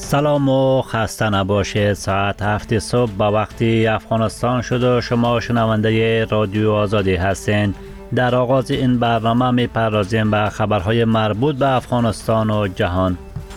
سلام و خسته نباشید. ساعت 7 صبح به وقت افغانستان شد و شما شنونده رادیو آزادی هستین. در آغاز این برنامه می پردازیم به خبرهای مربوط به افغانستان و جهان.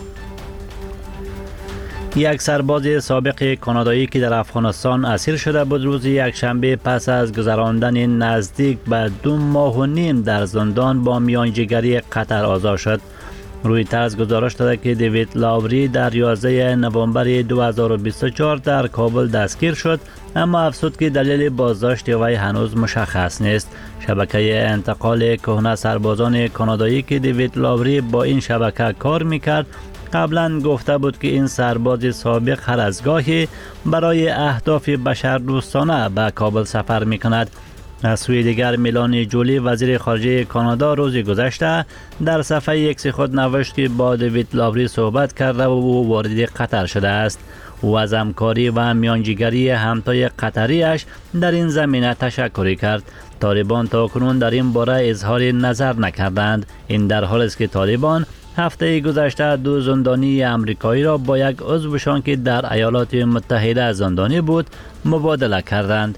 یک سرباز سابق کانادایی که در افغانستان اسیر شده بود روز یکشنبه پس از گذراندن نزدیک به 2.5 ماه در زندان با میانجیگری قطر آزاد شد. رویترز گزارش داده که دیوید لاوری در 11 نوامبر 2024 در کابل دستگیر شد، اما افزود که دلیل بازداشت وی هنوز مشخص نیست. شبکه انتقال کهنه سربازان کانادایی که دیوید لاوری با این شبکه کار میکرد قبلا گفته بود که این سرباز سابق هر از گاهی برای اهداف بشردوستانه به کابل سفر میکند. از سوی دیگر میلانی جولی وزیر خارجه کانادا روز گذشته در صفحه ایکس خود نوشت که با دیوید لاوری صحبت کرده و او وارد قطر شده است. او از همکاری و میانجیگری همتای قطریش در این زمینه تشکر کرد. طالبان تاکنون در این باره اظهار نظر نکردند. این در حالی است که طالبان هفته گذشته 2 زندانی امریکایی را با یک عضوشان که در ایالات متحده زندانی بود مبادله کردند.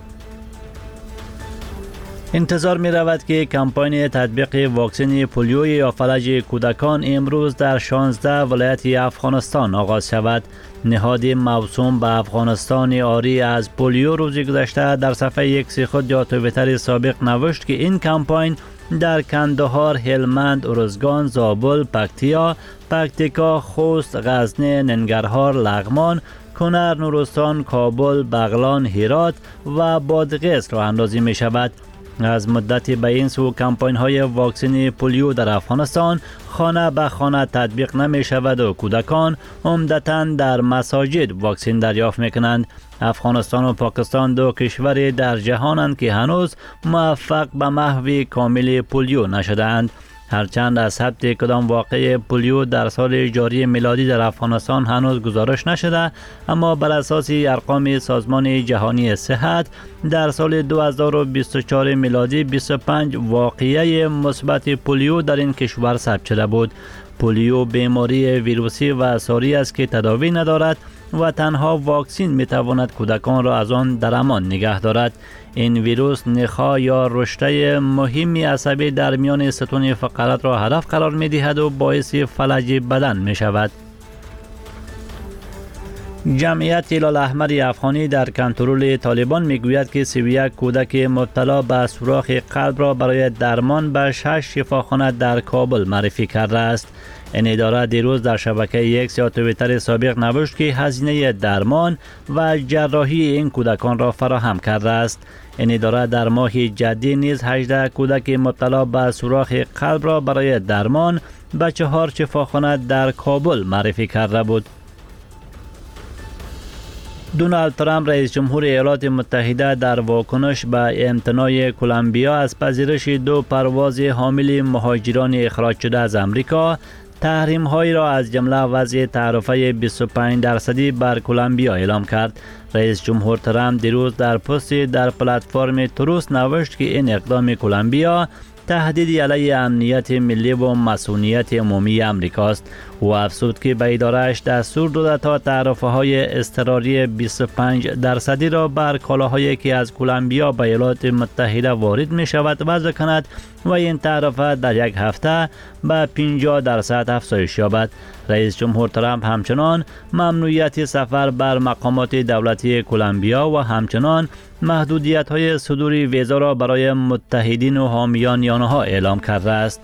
انتظار می رود که کمپاین تطبیق واکسن پولیو یا فلج کودکان امروز در 16 ولایت افغانستان آغاز شود. نهاد موسوم به افغانستان آری از پولیو روز گذشته در صفحه ایکس خود یا توییتر سابق نوشت که این کمپاین در کندهار، هلمند، ارزگان، زابل، پکتیکا، خوست، غزنی، ننگرهار، لغمان، کنر، نورستان، کابل، بغلان، هرات و بادغیس راه اندازی می شود. از مدت به این سو کمپاین های واکسن پولیو در افغانستان خانه به خانه تطبیق نمی شود و کودکان عمدتاً در مساجد واکسن دریافت می کنند. افغانستان و پاکستان 2 کشور در جهانند که هنوز موفق به محو کامل پولیو نشدند. هرچند از ثبت کدام واقعه پولیو در سال جاری میلادی در افغانستان هنوز گزارش نشده، اما بر اساس ارقام سازمان جهانی صحت در سال 2024 میلادی 25 واقعه مثبت پولیو در این کشور ثبت شده بود. پولیو بیماری ویروسی و ساری است که تداوی ندارد و تنها واکسن می تواند کودکان را از آن در امان نگه دارد. این ویروس نخاع یا رشته مهمی عصبی در میان ستون فقرات را هدف قرار می دهد و باعث فلج بدن می شود. جمعیت هلال احمر افغانی در کنترل طالبان می گوید که 31 کودک مبتلا به سوراخ قلب را برای درمان به 6 شفاخانه در کابل معرفی کرده است. این اداره دیروز در شبکه ایکس یا توییتر سابق نوشت که هزینه درمان و جراحی این کودکان را فراهم کرده است. این اداره در ماه جدی نیز 18 کودک مبتلا به سوراخ قلب را برای درمان به 4 شفاخانه در کابل معرفی کرده بود. دونالد ترامپ رئیس جمهور ایالات متحده در واکنش به امتناع کلمبیا از پذیرش 2 پرواز حامل مهاجران اخراج شده از امریکا تحریم هایی را از جمله وضع تعرفه 25% بر کلمبیا اعلام کرد. رئیس جمهور ترامپ دیروز در پست در پلتفرم تروس نوشت که این اقدام کلمبیا تهدیدی علیه امنیت ملی و مسئولیت عمومی امریکاست. او افزود که به اداره‌اش دستور داده تا تعرفه های اضطراری 25% را بر کالاهایی که از کلمبیا به ایالات متحده وارد می شود وضع کند و این تعرفه در یک هفته به 50% افزایش یابد. رئیس جمهور ترامپ همچنان ممنوعیت سفر بر مقامات دولتی کلمبیا و همچنان محدودیت های صدور ویزا را برای متحدین و حامیان آنها اعلام کرده است.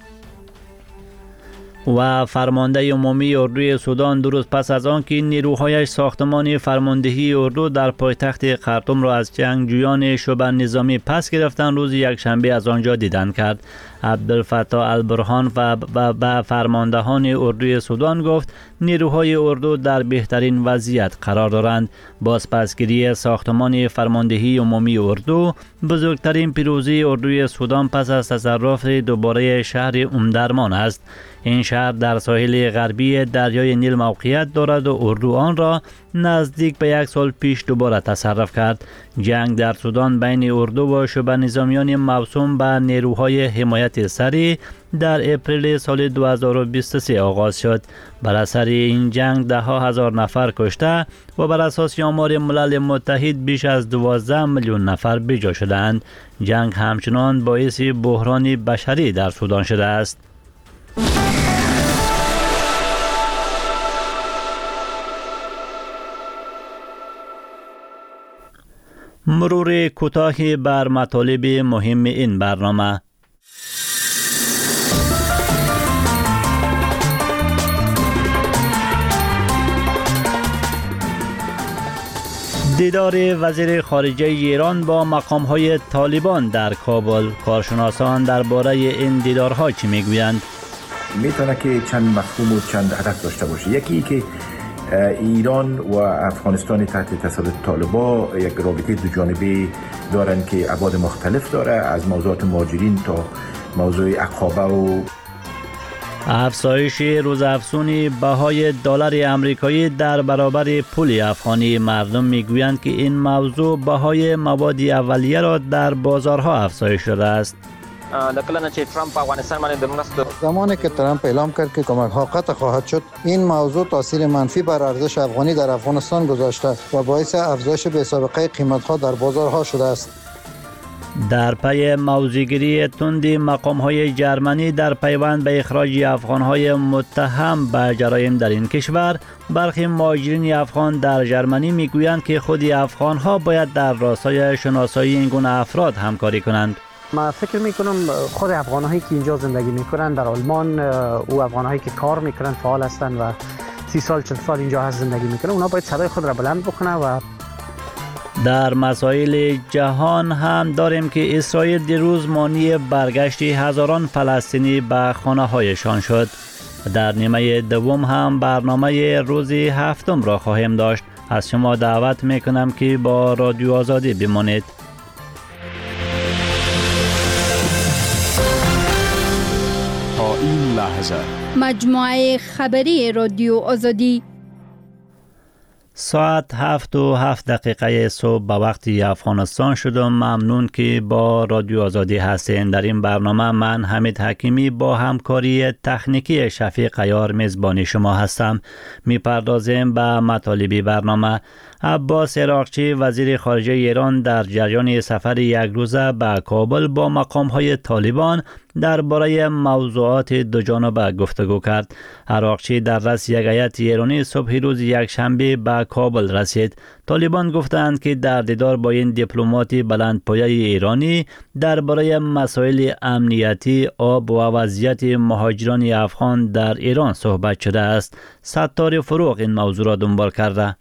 و فرمانده عمومی اردوی سودان دو روز پس از آن که نیروهایش ساختمان فرماندهی اردو در پایتخت خرطوم را از جنگجویان شبه نظامی پس گرفتن روز یکشنبه از آنجا دیدن کرد. عبدالفتاح البرهان و فرماندهان اردوی سودان گفت نیروهای اردو در بهترین وضعیت قرار دارند. بازپسگیری ساختمان فرماندهی عمومی اردو بزرگترین پیروزی اردوی سودان پس از تصرف دوباره شهر امدرمان است. این شهر در ساحل غربی دریای نیل موقعیت دارد و اردو آن را نزدیک به 1 سال پیش دوباره تصرف کرد. جنگ در سودان بین اردو و شبه نظامیان موسوم به نیروهای حمایت سری در اپریل سال 2023 آغاز شد. بر اثر این جنگ ده ها هزار نفر کشته و بر اساس آمار ملل متحد بیش از 12 میلیون نفر بیجا شدند. جنگ همچنان باعث بحران بشری در سودان شده است. مرور کوتاهی بر مطالب مهم این برنامه. دیدار وزیر خارجه ایران با مقام‌های طالبان در کابل. کارشناسان درباره این دیدارها چی میگویند؟ میتونه که چند مفهوم و چند هدف داشته باشه. یکی که ایران و افغانستان تحت تسلط طالبان یک رابطه دو جانبه دارن که ابعاد مختلف داره، از موضوعات مهاجرین تا موضوع عقابه و افزایش روزافزون بهای دلار آمریکایی در برابر پول افغانی. مردم میگویند که این موضوع بهای مواد اولیه را در بازارها افزایش داده است. زمانی که ترامپ اعلام کرد که کمک‌ها قطع خواهد شد، این موضوع تاثیر منفی بر ارزش افغانی در افغانستان گذاشته و باعث افزایش بی‌سابقه قیمت‌ها در بازارها شده است. در پی موضع‌گیری تند مقام‌های جرمنی در پیوند به اخراج افغان‌های متهم به جرایم در این کشور، برخی مهاجرین افغان در جرمنی میگویند که خود افغان‌ها باید در راستای شناسایی این گونه افراد همکاری کنند. ما فکر میکنم خود افغان‌هایی که اینجا زندگی میکنن در آلمان و افغان‌هایی که کار میکنن فعال هستند و 30 سال 40 سال اینجا هست زندگی میکنن، اونا باید صدای خود را بلند بکنن. و در مسائل جهان هم داریم که اسرائیل دیروز مانع برگشت هزاران فلسطینی به خانه‌هایشان شد. در نیمه دوم هم برنامه روز هفتم را خواهیم داشت. از شما دعوت میکنم که با رادیو آزادی بمانید. تا این لحظه مجموعه خبری رادیو آزادی ساعت 7:07 صبح به وقت افغانستان شدم. ممنون که با رادیو آزادی هستین. در این برنامه من حمید حکیمی با همکاری تکنیکی شفیق عیار میزبان شما هستم. میپردازیم به مطالب برنامه. عباس عراقچی وزیر خارجه ایران در جریان سفر یک روزه به کابل با مقام‌های طالبان درباره موضوعات دوجانبه گفتگو کرد. عراقچی در رأس یک هیئت ایرانی صبح روز یکشنبه به کابل رسید. طالبان گفتند که در دیدار با این دیپلمات بلندپایه ایرانی درباره مسائل امنیتی، آب و وضعیت مهاجران افغان در ایران صحبت شده است. ستار فروغ این موضوع را دنبال کرده.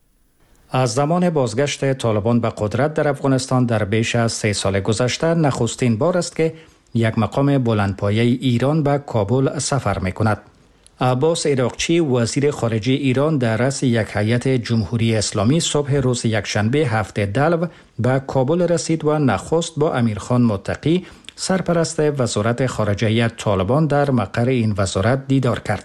از زمان بازگشت طالبان به قدرت در افغانستان در بیش از 3 سال گذشته نخستین بار است که یک مقام بلندپایه ایران به کابل سفر می کند. عباس عراقچی وزیر خارجه ایران در رأس یک هیئت جمهوری اسلامی صبح روز یکشنبه 7 دلو به کابل رسید و نخست با امیرخان متقی سرپرست وزارت خارجه طالبان در مقر این وزارت دیدار کرد.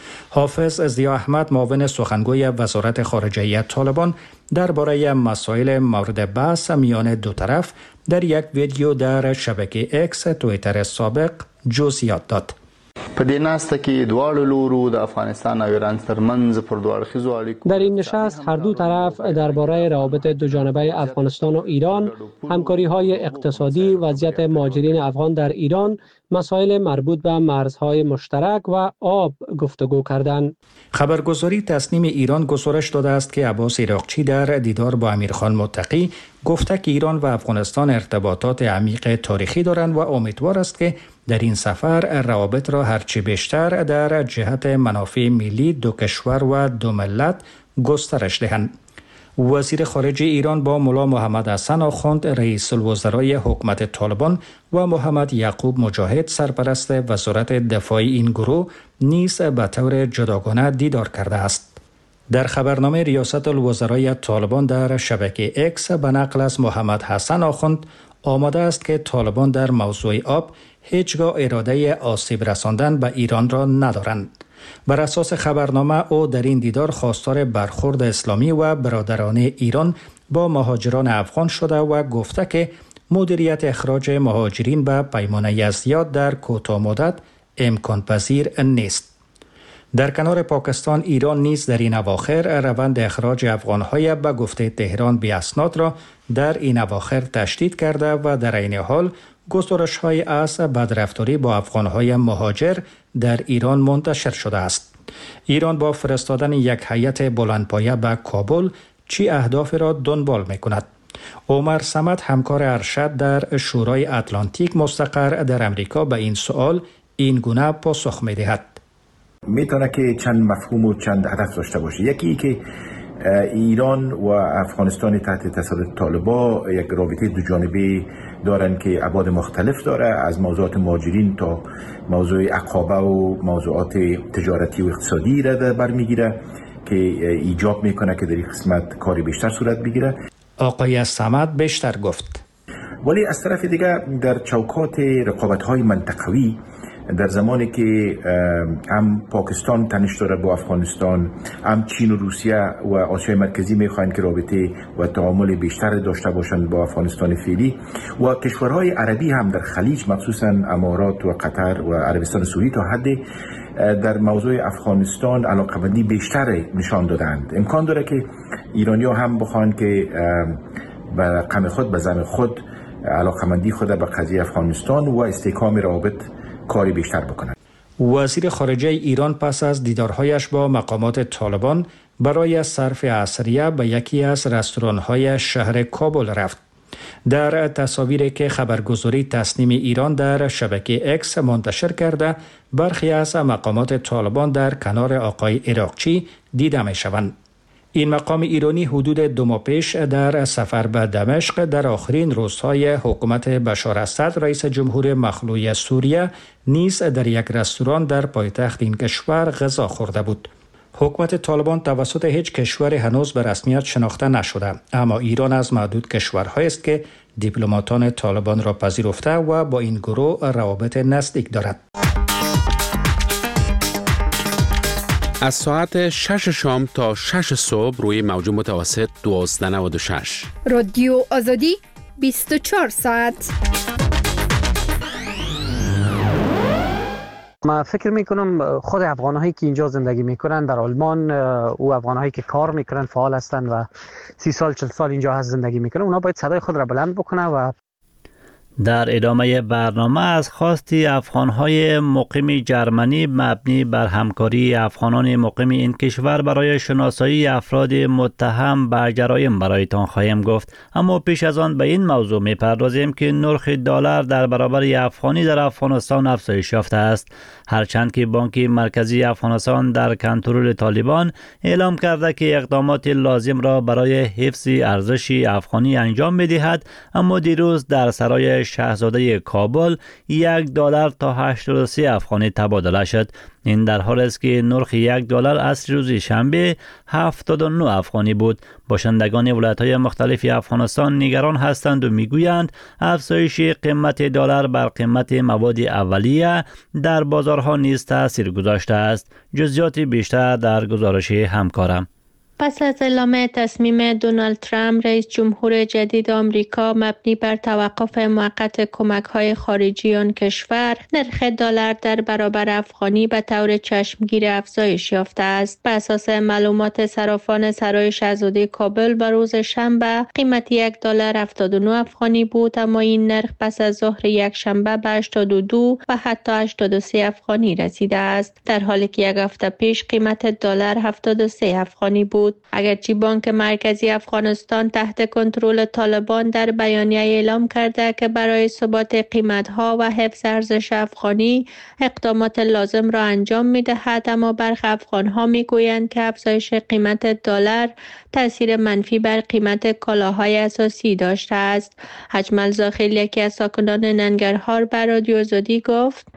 حافظ ضیا احمد معاون سخنگوی وزارت خارجه طالبان درباره مسائل مورد بحث میان دو طرف در یک ویدیو در شبکه اکس توییتر سابق جزئیات داد. په دې ناسته کې دواړو لورو د افغانستان او ایران ترمنځ پر دوه اړخیزو اړیکو در این نشست هر دو طرف درباره روابط دوجانبه افغانستان و ایران، همکاری‌های اقتصادی، وضعیت مهاجرین افغان در ایران، مسائل مربوط به مرزهای مشترک و آب گفتگو کردند. خبرگزاری تصنیم ایران گزارش داده است که عباس عراقچی در دیدار با امیرخان متقی گفته که ایران و افغانستان ارتباطات عمیق تاریخی دارند و امیدوار است که در این سفر روابط را هرچه بیشتر در جهت منافع ملی دو کشور و دو ملت گسترش دهند. وزیر خارجه ایران با ملا محمد حسن آخوند رئیس الوزرای حکومت طالبان و محمد یعقوب مجاهد سرپرست وزارت دفاعی این گروه نیز به طور جداگانه دیدار کرده است. در خبرنامه ریاست الوزرای طالبان در شبکه اکس به نقل از محمد حسن آخوند آماده است که طالبان در موضوع آب هیچگاه اراده آسیب رساندن به ایران را ندارند. بر اساس خبرنامه او در این دیدار خواستار برخورد اسلامی و برادرانه ایران با مهاجران افغان شده و گفته که مدیریت اخراج مهاجرین به پیمانه ازدیاد در کوتاه مدت امکان پذیر نیست. در کنار پاکستان، ایران نیز در این اواخر روند اخراج افغان‌های به گفته تهران بی اسناد را در این اواخر تشدید کرده و در عین حال گزارش‌های از بدرفتاری با افغان‌های مهاجر در ایران منتشر شده است. ایران با فرستادن یک هیئت بلندپایه به کابل چی اهداف را دنبال می‌کند؟ عمر صمد، همکار ارشد در شورای اتلانتیک مستقر در امریکا، به این سوال این گونه پاسخ می‌دهد. میتونه که چند مفهوم و چند هدف داشته باشه. یکی که ایران و افغانستان تحت تسلط طالبان یک رابطه دو جانبه دارن که ابعاد مختلف داره، از موضوعات مهاجرین تا موضوع عقابه و موضوعات تجارتی و اقتصادی را برمیگیره که ایجاب میکنه که در این قسمت کاری بیشتر صورت بگیره. آقای صمد بیشتر گفت. ولی از طرف دیگه در چوکات رقابت‌های منطقوی، در زمانی که هم پاکستان تنش داره با افغانستان، هم چین و روسیه و آسیای مرکزی میخواین که رابطه و تعامل بیشتر داشته باشند با افغانستان فعلی، و کشورهای عربی هم در خلیج مخصوصا امارات و قطر و عربستان سعودی تا حد در موضوع افغانستان علاقه‌مندی بیشتر نشان دادند. امکان داره که ایرانی‌ها هم بخوان که به قم خود به زم خود علاقه‌مندی خود به قضیه افغانستان و استحکام روابط کاری بیشتر بکنند. وزیر خارجه ایران پس از دیدارهایش با مقامات طالبان برای صرف عصریه به یکی از رستوران‌های شهر کابل رفت. در تصاویری که خبرگزاری تصنیم ایران در شبکه اکس منتشر کرده، برخی از مقامات طالبان در کنار آقای عراقچی دیده می‌شوند. این مقام ایرانی حدود 2 ماه پیش در سفر به دمشق در آخرین روزهای حکومت بشار اسد رئیس جمهور مخلوع سوریه نیز در یک رستوران در پایتخت این کشور غذا خورده بود. حکومت طالبان توسط هیچ کشور هنوز به رسمیت شناخته نشده، اما ایران از معدود کشورهایی است که دیپلماتان طالبان را پذیرفته و با این گروه روابط نزدیک دارد. از ساعت 6 شام تا 6 صبح روی موج متوسط 1296 رادیو آزادی 24 ساعت. من فکر میکنم خود افغانهایی که اینجا زندگی میکنن در آلمان و افغانهایی که کار میکنن فعال هستن و 30 سال 40 سال اینجا هست زندگی میکنن، اونا باید صدای خود را بلند بکنن. و در ادامه برنامه از خواستی افغان‌های مقیم جرمنی مبنی بر همکاری افغانان مقیم این کشور برای شناسایی افراد متهم به جرایم برایتان خواهیم گفت. اما پیش از آن به این موضوع می‌پردازیم که نرخ دلار در برابر افغانی در افغانستان افزایش یافته است، هرچند که بانک مرکزی افغانستان در کنترل طالبان اعلام کرده که اقدامات لازم را برای حفظ ارزش افغانی انجام می‌دهد. اما دیروز در سرای شاهزاده کابل $1 تا 83 افغانی تبادله شد. این در حالی است که نرخ $1 عصر روز شنبه 79 افغانی بود. باشندگان ولایت‌های مختلف افغانستان نگران هستند و میگویند افزایش قیمت دلار بر قیمت مواد اولیه در بازارها نیز تاثیر گذاشته است. جزئیات بیشتر در گزارش همکارم. پس از اعلام تصمیم دونالد ترامپ رئیس جمهور جدید آمریکا مبنی بر توقف موقت کمک‌های خارجی آن کشور، نرخ دلار در برابر افغانی به طور چشمگیر افزایش یافته است. بر اساس معلومات صرافان سرای شاهزاده کابل به روز شنبه قیمت $1 79 افغانی بود، اما این نرخ پس از ظهر یک شنبه به 82 و حتی 83 افغانی رسیده است، در حالی که یک هفته پیش قیمت دلار 73 افغانی بود. اگرچه بانک مرکزی افغانستان تحت کنترل طالبان در بیانیه اعلام کرده که برای ثبات قیمت‌ها و حفظ ارزش افغانی اقدامات لازم را انجام می‌دهد، اما برخی افغان‌ها می‌گویند که افزایش قیمت دلار تأثیر منفی بر قیمت کالاهای اساسی داشته است. اجمل زاخیل، یکی از ساکنان ننگرهار، بر رادیو آزادی گفت: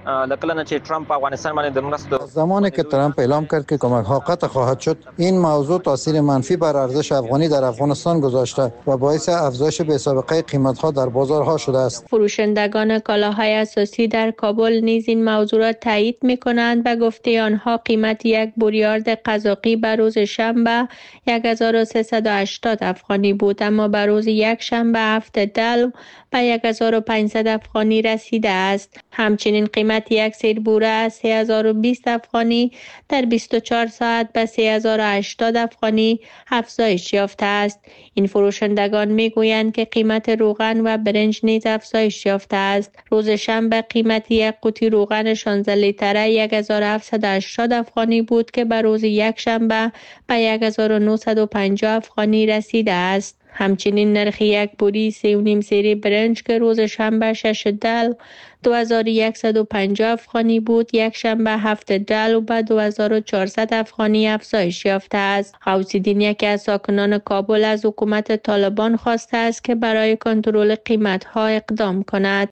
لکه چې ترامپ افغانستان باندې د مرستو زمانی که ترامپ اعلام کرد که کمک ها قطع خواهد شد، این موضوع تاثیر منفی بر ارزش افغانی در افغانستان گذاشته و باعث افزایش بی‌سابقه قیمت ها در بازارها شده است. فروشندگان کالاهای اساسی در کابل نیز این موضوع را تایید می‌کنند و گفته آنها قیمت یک بوریارد قزاقی بر روز شنبه 1380 افغانی بود، اما بر روز یک شنبه 7 دلو به 1500 افغانی رسیده است. همچنین قیمت یک سیر بوره از 3020 افغانی در 24 ساعت به 3080 افغانی افزایش یافته است. این فروشندگان میگویند که قیمت روغن و برنج نیز افزایش یافته است. روز شنبه قیمت یک قوطی روغن 16 لیتره 1780 افغانی بود که بر روز یک شنبه به 1950 افغانی رسیده است. همچنین نرخ یک بوری 3.5 سری برنج که روز شنبه 6 دلو 2150 افغانی بود، یک شنبه 7 دلو به 2400 افغانی افزایش یافته است. غوث‌الدین یکی از ساکنان کابل از حکومت طالبان خواسته است که برای کنترل قیمت‌ها اقدام کند.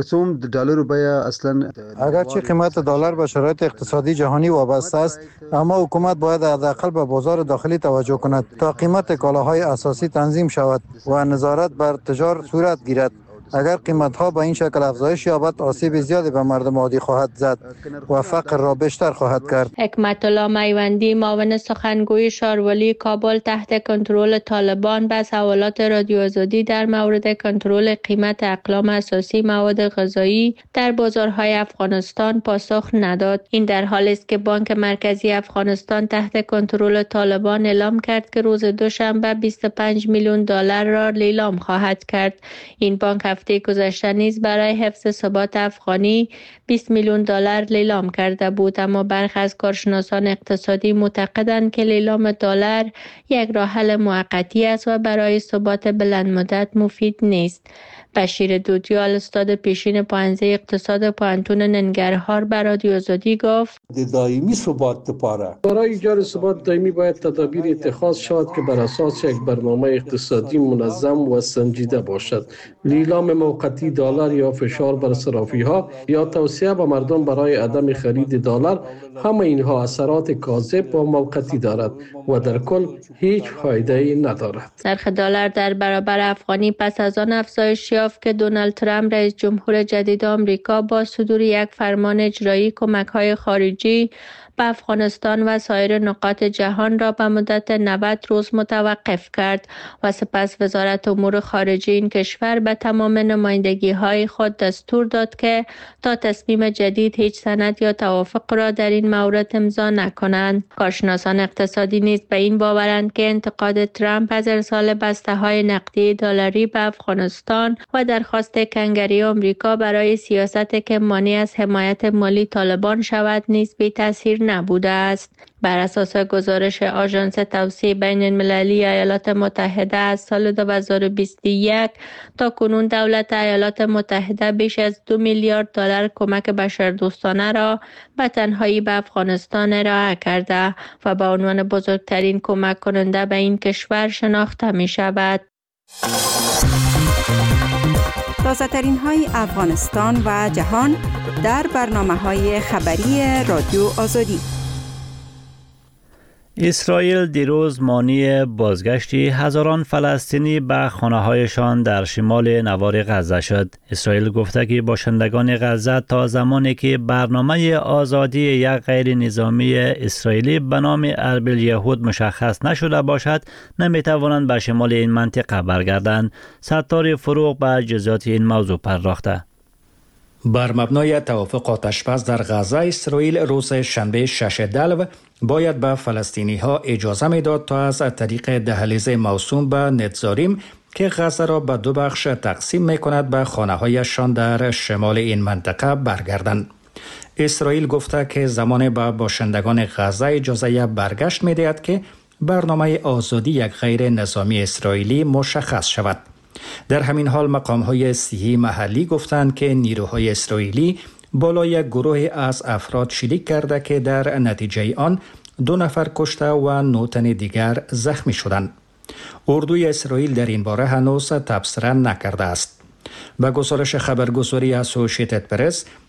اگرچه قیمت دلار به شرایط اقتصادی جهانی وابسته است، اما حکومت باید حداقل به بازار داخلی توجه کند تا قیمت کالاهای اساسی تنظیم شود و نظارت بر تجار صورت گیرد. اگر قیمت‌ها به این شکل افزایش یابد، آسیب زیادی به مردم عادی خواهد زد و فقر را بیشتر خواهد کرد. حکمت الله میوندی معاون سخنگوی شاروالی کابل تحت کنترل طالبان به سوالات رادیو آزادی در مورد کنترل قیمت اقلام اساسی مواد غذایی در بازارهای افغانستان پاسخ نداد. این در حالی است که بانک مرکزی افغانستان تحت کنترل طالبان اعلام کرد که روز دوشنبه 25 میلیون دلار را لیلام خواهد کرد. این بانک هفته گذشته نیز برای حفظ ثبات افغانی 20 میلیون دلار لیلام کرده بود، اما برخی از کارشناسان اقتصادی معتقدند که لیلام دلار یک راه حل موقتی است و برای ثبات بلند مدت مفید نیست. بشیر دودیال استاد پیشین پوهنځی اقتصاد پوهنتون ننګرهار به رادیو آزادی گفت دائمی ثبات برای ایجاد ثبات دائمی باید تدابیر اتخاذ شود که بر اساس یک برنامه اقتصادی منظم و سنجیده باشد. لیلام موقتی دلار یا فشار بر صرافی‌ها یا توصیه به مردم برای عدم خرید دلار، همه اینها اثرات کاذب و موقتی دارد و در کل هیچ فایده‌ای ندارد. نرخ دلار در برابر افغانی پس از آن افزایش یافت که دونالد ترامپ رئیس جمهور جدید آمریکا با صدور یک فرمان اجرایی کمک‌های خارجی به افغانستان و سایر نقاط جهان را به مدت 90 روز متوقف کرد و سپس وزارت امور خارجه این کشور به تمام نمایندگی‌های خود دستور داد که تا تصمیم جدید هیچ سند یا توافق را در این مورد امضا نکنند. کارشناسان اقتصادی نیز به این باورند که انتقاد ترامپ از ارسال بسته‌های نقدی دلاری به افغانستان و درخواست کنگره آمریکا برای سیاست که مانع از حمایت مالی طالبان شود نیز بی تاثیر نبوده است. بر اساس گزارش آژانس توسعه بین المللی ایالات متحده از سال 2021 تا کنون دولت ایالات متحده بیش از 2 میلیارد دلار کمک بشردوستانه را به تنهایی به افغانستان ارائه کرده و به عنوان بزرگترین کمک کننده به این کشور شناخته می شود. تازه‌ترین های افغانستان و جهان در برنامه‌های خبری رادیو آزادی. اسرائیل دیروز مانع بازگشتی هزاران فلسطینی به خانه‌هایشان در شمال نوار غزه شد. اسرائیل گفته که باشندگان غزه تا زمانی که برنامه آزادی یک غیر نظامی اسرائیلی به نام اربیل یهود مشخص نشده باشد، نمی‌توانند به شمال این منطقه برگردند. ستار فروغ به جزئیات این موضوع پرداخته. بر مبنای توافق آتش‌بس در غزه، اسرائیل روز شنبه 6 دلو باید به فلسطینی ها اجازه میداد تا از طریق دهلیز موسوم به نتزاریم که غزه را به دو بخش تقسیم می کند به خانه هایشان در شمال این منطقه برگردند. اسرائیل گفته که زمان به باشندگان غزه اجازه برگشت می دهد که برنامه آزادی یک غیر نظامی اسرائیلی مشخص شود. در همین حال مقام‌های صحی محلی گفتند که نیروهای اسرائیلی بالای گروه از افراد شلیک کرده که در نتیجه آن 2 نفر کشته و 9 تن دیگر زخمی شدند. اردوی اسرائیل در این باره هنوز تبصره نکرده است. به گزارش خبرگزاری اسوسییتد پرس،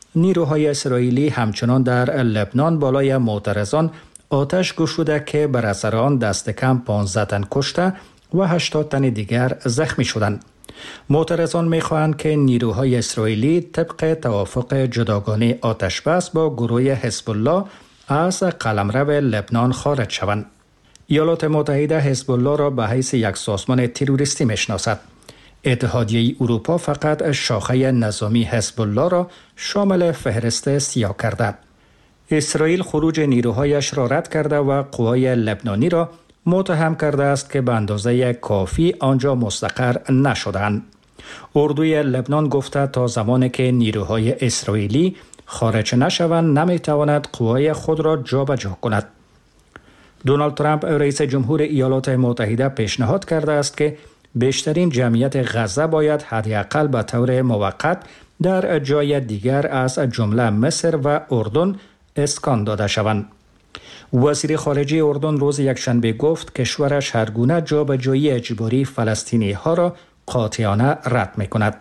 نیروهای اسرائیلی همچنان در لبنان بالای معترضان آتش گشوده که بر اثر آن دست کم 15 تن کشته و 80 تن دیگر زخمی شدند. معترضان می‌خواهند که نیروهای اسرائیلی طبق توافق جداگانه آتش‌بس با گروه حزب الله از قلمرو لبنان خارج شوند. ایالات متحده حزب الله را به حیث یک سازمان تروریستی می‌شناسد. اتحادیه اروپا فقط شاخه نظامی حزب الله را شامل فهرست سیاه کرده. اسرائیل خروج نیروهایش را رد کرده و قوای لبنانی را متهم کرده است که به اندازه کافی آنجا مستقر نشدند. اردوی لبنان گفته تا زمانی که نیروهای اسرائیلی خارج نشوند نمیتواند قوای خود را جابجا کند. دونالد ترامپ رئیس جمهور ایالات متحده پیشنهاد کرده است که بیشترین جمعیت غزه باید حداقل به طور موقت در جای دیگر از جمله مصر و اردن اسکان داده شوند. وزیر خارجه اردن روز یکشنبه گفت کشورش هرگونه جابجایی اجباری فلسطینی ها را قاطعانه رد می کند.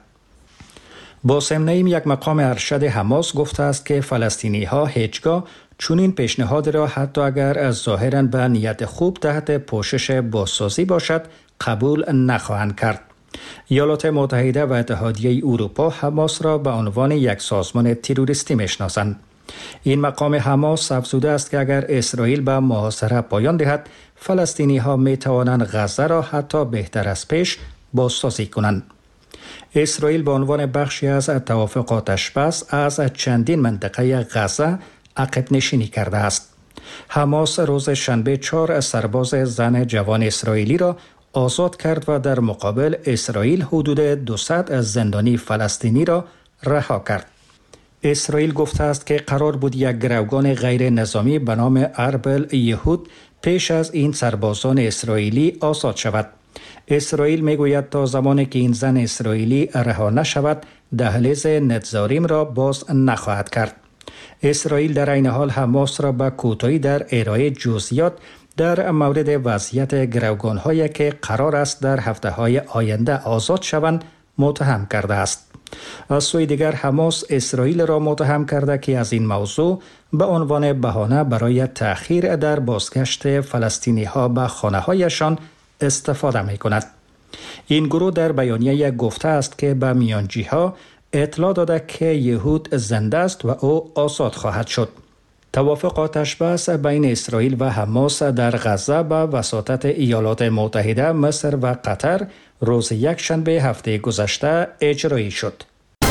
باسم نعیم یک مقام ارشد حماس گفته است که فلسطینی ها هیچگاه چنین پیشنهاد را حتی اگر ظاهراً به نیت خوب تحت پوشش بازسازی باشد قبول نخواهند کرد. ایالات متحده و اتحادیه اروپا حماس را به عنوان یک سازمان تروریستی میشناسند. این مقام حماس افزوده است که اگر اسرائیل به محاصره پایان دهد فلسطینی ها می توانند غزه را حتی بهتر از پیش بازسازی کنند. اسرائیل به عنوان بخشی از توافق آتش‌بس از چندین منطقه غزه عقب نشینی کرده است. حماس روز شنبه 4 سرباز زن جوان اسرائیلی را آزاد کرد و در مقابل اسرائیل حدود 200 زندانی فلسطینی را رها کرد. اسرائیل گفته است که قرار بود یک گروگان غیر نظامی به نام اربل یهود پیش از این سربازان اسرائیلی آزاد شود. اسرائیل میگوید تا زمانی که این زن اسرائیلی رها نشود دهلیز نتزاریم را باز نخواهد کرد. اسرائیل در این حال حماس را به کوتاهی در ارائه جزئیات در مورد وضعیت گروگان‌هایی که قرار است در هفته‌های آینده آزاد شوند متهم کرده است. از سوی دیگر حماس اسرائیل را متهم کرده که از این موضوع به عنوان بهانه برای تأخیر در بازگشت فلسطینی‌ها به خانه‌هایشان استفاده می‌کند. این گروه در بیانیه گفته است که به میانجی‌ها اطلاع داده که یهود زنده است و او آزاد خواهد شد. توافق آتش‌بس بین اسرائیل و حماس در غزه به وساطت ایالات متحده، مصر و قطر روز یکشنبه هفته گذشته اجرایی شد.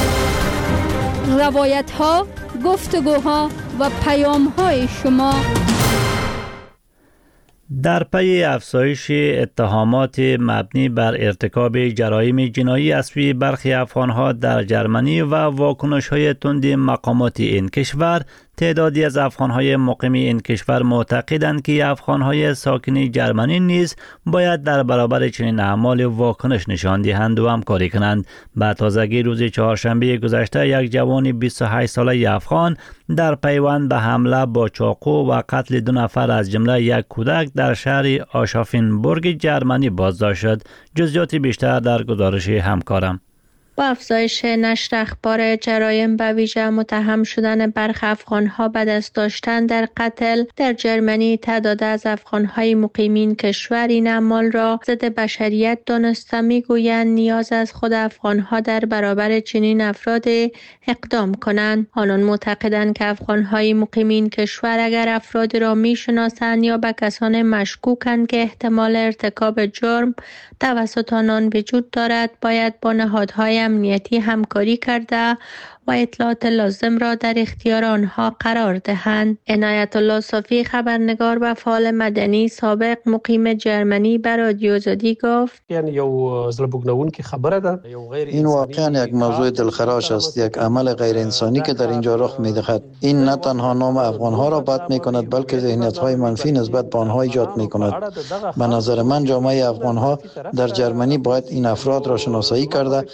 روایت‌ها، گفتگوها و پیام‌های شما در پی افزایش اتهامات مبنی بر ارتکاب جرایم جنایی از سوی برخی افغان‌ها در جرمنی و واکنش‌های تند مقامات این کشور، تعدادی از افغان‌های مقیم این کشور معتقدند که افغان‌های ساکن جرمنی نیز باید در برابر چنین اعمال واکنش نشان دهند و همکاری کنند. به تازگی روز چهارشنبه گذشته یک جوان 28 ساله افغان در پیوند به حمله با چاقو و قتل 2 نفر از جمله یک کودک در شهر آشافنبورگ جرمنی بازداشت شد. جزئیات بیشتر در گزارش همکارم. با افزایش نشر اخبار جرایم به ویژه متهم شدن برخی افغان‌ها به دست داشتن در قتل در جرمنی، تعداد از افغان‌های مقیمین کشور این اعمال را ضد بشریت دانسته می‌گویند نیاز از خود افغان‌ها در برابر چنین افراد اقدام کنند. آنان معتقدند که افغان‌های مقیمین کشور اگر افرادی را می‌شناسند یا به کسان مشکوکند که احتمال ارتکاب جرم توسط آنان وجود دارد، باید با نهادهای امنیتی همکاری کرده و اطلاعات لازم را در اختیار آنها قرار دهند. عنایت الله صافی، خبرنگار و فعال مدنی سابق مقیم جرمنی، به رادیو آزادی گفت: این واقعا یک موضوع دلخراش است، یک عمل غیر انسانی که در اینجا رخ می‌دهد. این نه تنها نام افغان‌ها را بد می‌کند بلکه ذهنیت‌های منفی نسبت به آنها ایجاد می‌کند. به نظر من جامعه افغان‌ها در جرمنی باید این افراد را شناسایی کرده و به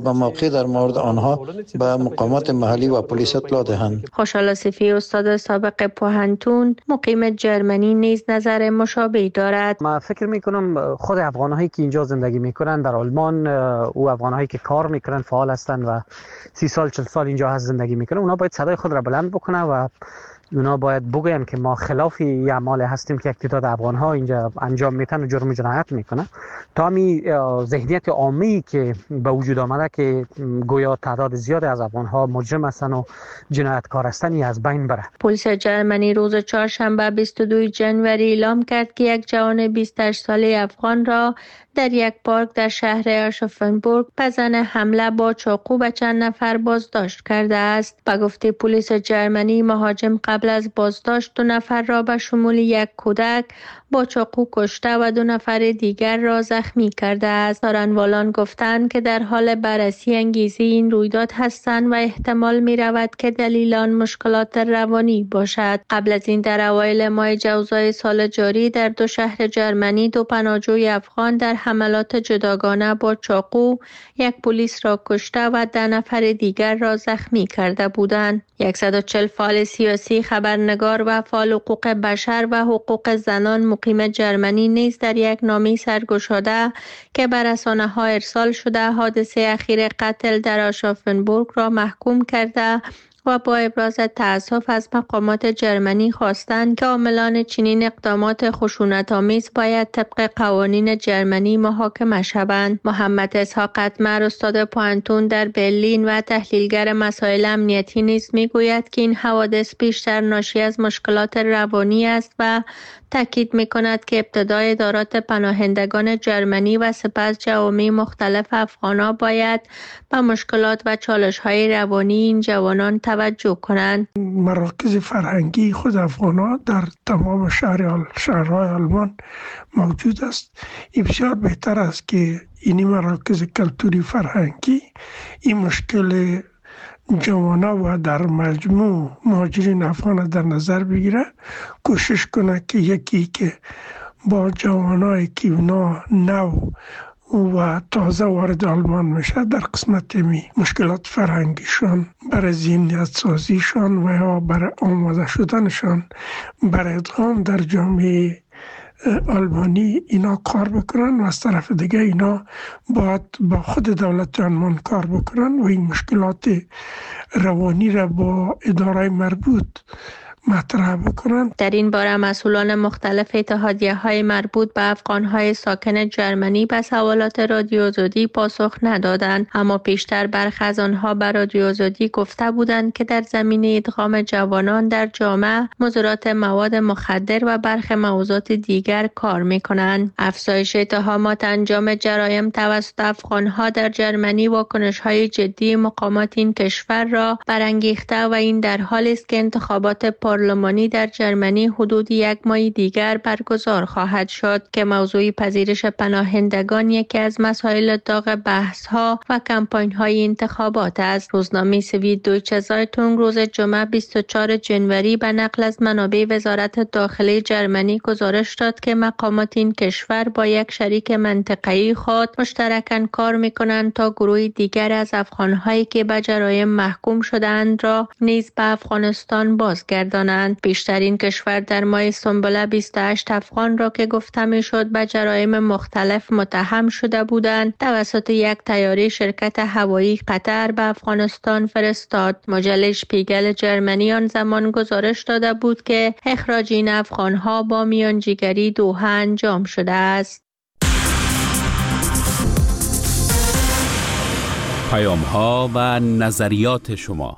به موقع در مورد آنها به مقامات محلی و پلیس اطلاع دهند. خوشحال آصفی استاد سابق پوهنتون مقیم جرمنی نیز نظر مشابه دارد. من فکر میکنم خود افغان‌هایی که اینجا زندگی میکنن در آلمان و افغان‌هایی که کار میکنن فعال هستند و 30 سال 40 سال اینجا هست زندگی میکنن، اونا باید صدای خود را بلند بکنن و اونا باید بگویم که ما خلاف اعمال هستیم که یک تعداد افغان‌ها اینجا انجام میتن و جرم جنایت میکنن. تا می ذهنیت عامی که به وجود آمده که گویا تعداد زیاد از افغان‌ها مجرم هستن و جنایتکار هستن از بین بره. پلیس جرمنی روز چهارشنبه 22 جنوری اعلام کرد که یک جوان 28 ساله افغان را در یک پارک در شهر آشوفنبورگ بزن حمله با چاقو به چند نفر بازداشت کرده است. به گفته پلیس جرمنی، مهاجم قبل از بازداشت 2 نفر را به شمول یک کودک با چاقو کشته و 2 نفر دیگر را زخمی کرده است. سارنوالان گفتند که در حال بررسی انگیزه این رویداد هستند و احتمال می رود که دلیل آن مشکلات روانی باشد. قبل از این در اوایل ماه جوزای سال جاری در 2 شهر جرمنی 2 پناهجوی افغان در حملات جداگانه با چاقو یک پلیس را کشته و 10 نفر دیگر را زخمی کرده بودند. 140 فعال سیاسی، خبرنگار و فعال حقوق بشر و حقوق زنان مقیم جرمنی نیز در یک نامه سرگشاده که به رسانه‌ها ارسال شده حادثه اخیر قتل در آشوفنبورگ را محکوم کرده و با ابراز تأسف از مقامات جرمنی خواستند که عاملان چنین اقدامات خشونت‌آمیز باید طبق قوانین جرمنی محاکمه شوند. محمد اسحاق اتمر استاد پوهنتون در برلین و تحلیلگر مسائل امنیتی نیز میگوید که این حوادث بیشتر ناشی از مشکلات روانی است و تاکید می‌کند که ابتدای ادارات پناهندگان جرمنی و سپس جوامع مختلف افغان‌ها باید به مشکلات و چالش‌های روانی این جوانان توجه کنند. مراکز فرهنگی خود افغان‌ها در تمام شهرهای آلمان موجود است. این بسیار بهتر است که این مراکز کلتوری فرهنگی این مشکل جوانا و در مجموع مهاجرین افغان در نظر بگیره، کوشش کنه که یکی که با جوانایی که اونا نو و تازه وارد آلمان میشه در قسمت مشکلات فرهنگیشان، برای ذهنیت سازیشان و یا برای آماده شدنشان برای ادغام در جامعه آلمانی اینا کار بکنن و از طرف دیگه اینا باید با خود دولت آلمان کار بکنن و این مشکلات روانی را با اداره مربوط مطرح بکنن. در این باره مسئولان مختلف اتحادیه‌های مربوط به افغان‌های ساکن جرمنی به سوالات رادیو آزادی پاسخ ندادند، اما پیشتر برخی از آنها به رادیو آزادی گفته بودند که در زمینه ادغام جوانان در جامعه، مضرات مواد مخدر و برخی موضوعات دیگر کار می‌کنند. افزایش اتهامات انجام جرایم توسط افغان‌ها در جرمنی واکنش‌های جدی مقامات این کشور را برانگیخته و این در حالی است که انتخابات پارلمانی در جرمنی حدود 1 ماه دیگر برگزار خواهد شد که موضوع پذیرش پناهندگان یکی از مسائل داغ بحث‌ها و کمپاین‌های انتخابات است. روزنامه سویدویچه زایتونگ روز جمعه 24 جنوری به نقل از منابع وزارت داخلی جرمنی گزارش داد که مقامات این کشور با یک شریک منطقه‌ای خود مشترکاً کار می‌کنند تا گروه دیگر از افغان‌هایی که به جرایم محکوم شده‌اند را نیز به افغانستان بازگردانند. بیشترین کشور در ماه سنبله 28 افغان را که گفته میشد به جرایم مختلف متهم شده بودند توسط یک طیاره شرکت هوایی قطر به افغانستان فرستاد. مجله شپیگل جرمنی آن زمان گزارش داده بود که اخراج این افغان‌ها با میانجیگری دوحه انجام شده است. پیام‌ها و نظریات شما.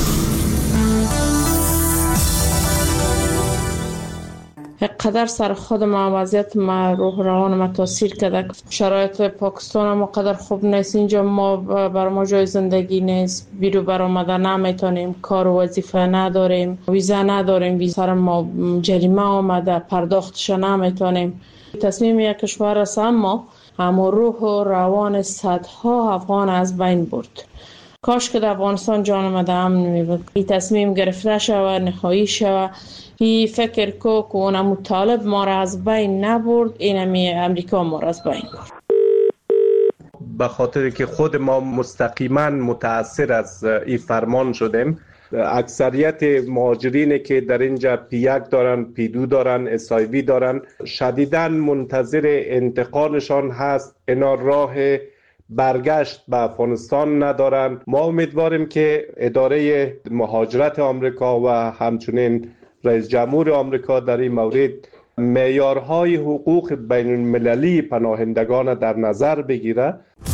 قدر سر خود ما وضعیت ما روح روان ما تاثیر کرده. شرایط پاکستان ما قدر خوب نیست. اینجا ما بر ما جای زندگی نیست، بیرو برآمده نمیتونیم، کار و وظیفه نداریم، ویزا نداریم، ویزا ما جریمه آمده پرداختش نمیتونیم. تصمیم یک کشور است اما روح و روان صدها افغان از بین برد. کاش که در افغانستان جان ما امن میبود. این تصمیم گرفته شود، نهایی شود. این فکر که اونم طالب ما را از بین نبرد، اینمی امریکا ما را از بین برد. به خاطر که خود ما مستقیما متاثر از این فرمان شدیم. اکثریت مهاجرینی که در اینجا P1 دارن، P2 دارن، SIV دارن، شدیداً منتظر انتقالشان هست. اینا راه برگشت به افغانستان ندارن. ما امیدواریم که اداره مهاجرت آمریکا و همچنین رئیس جمهور آمریکا در این مورد معیارهای حقوق بین المللی پناهندگان در نظر بگیره.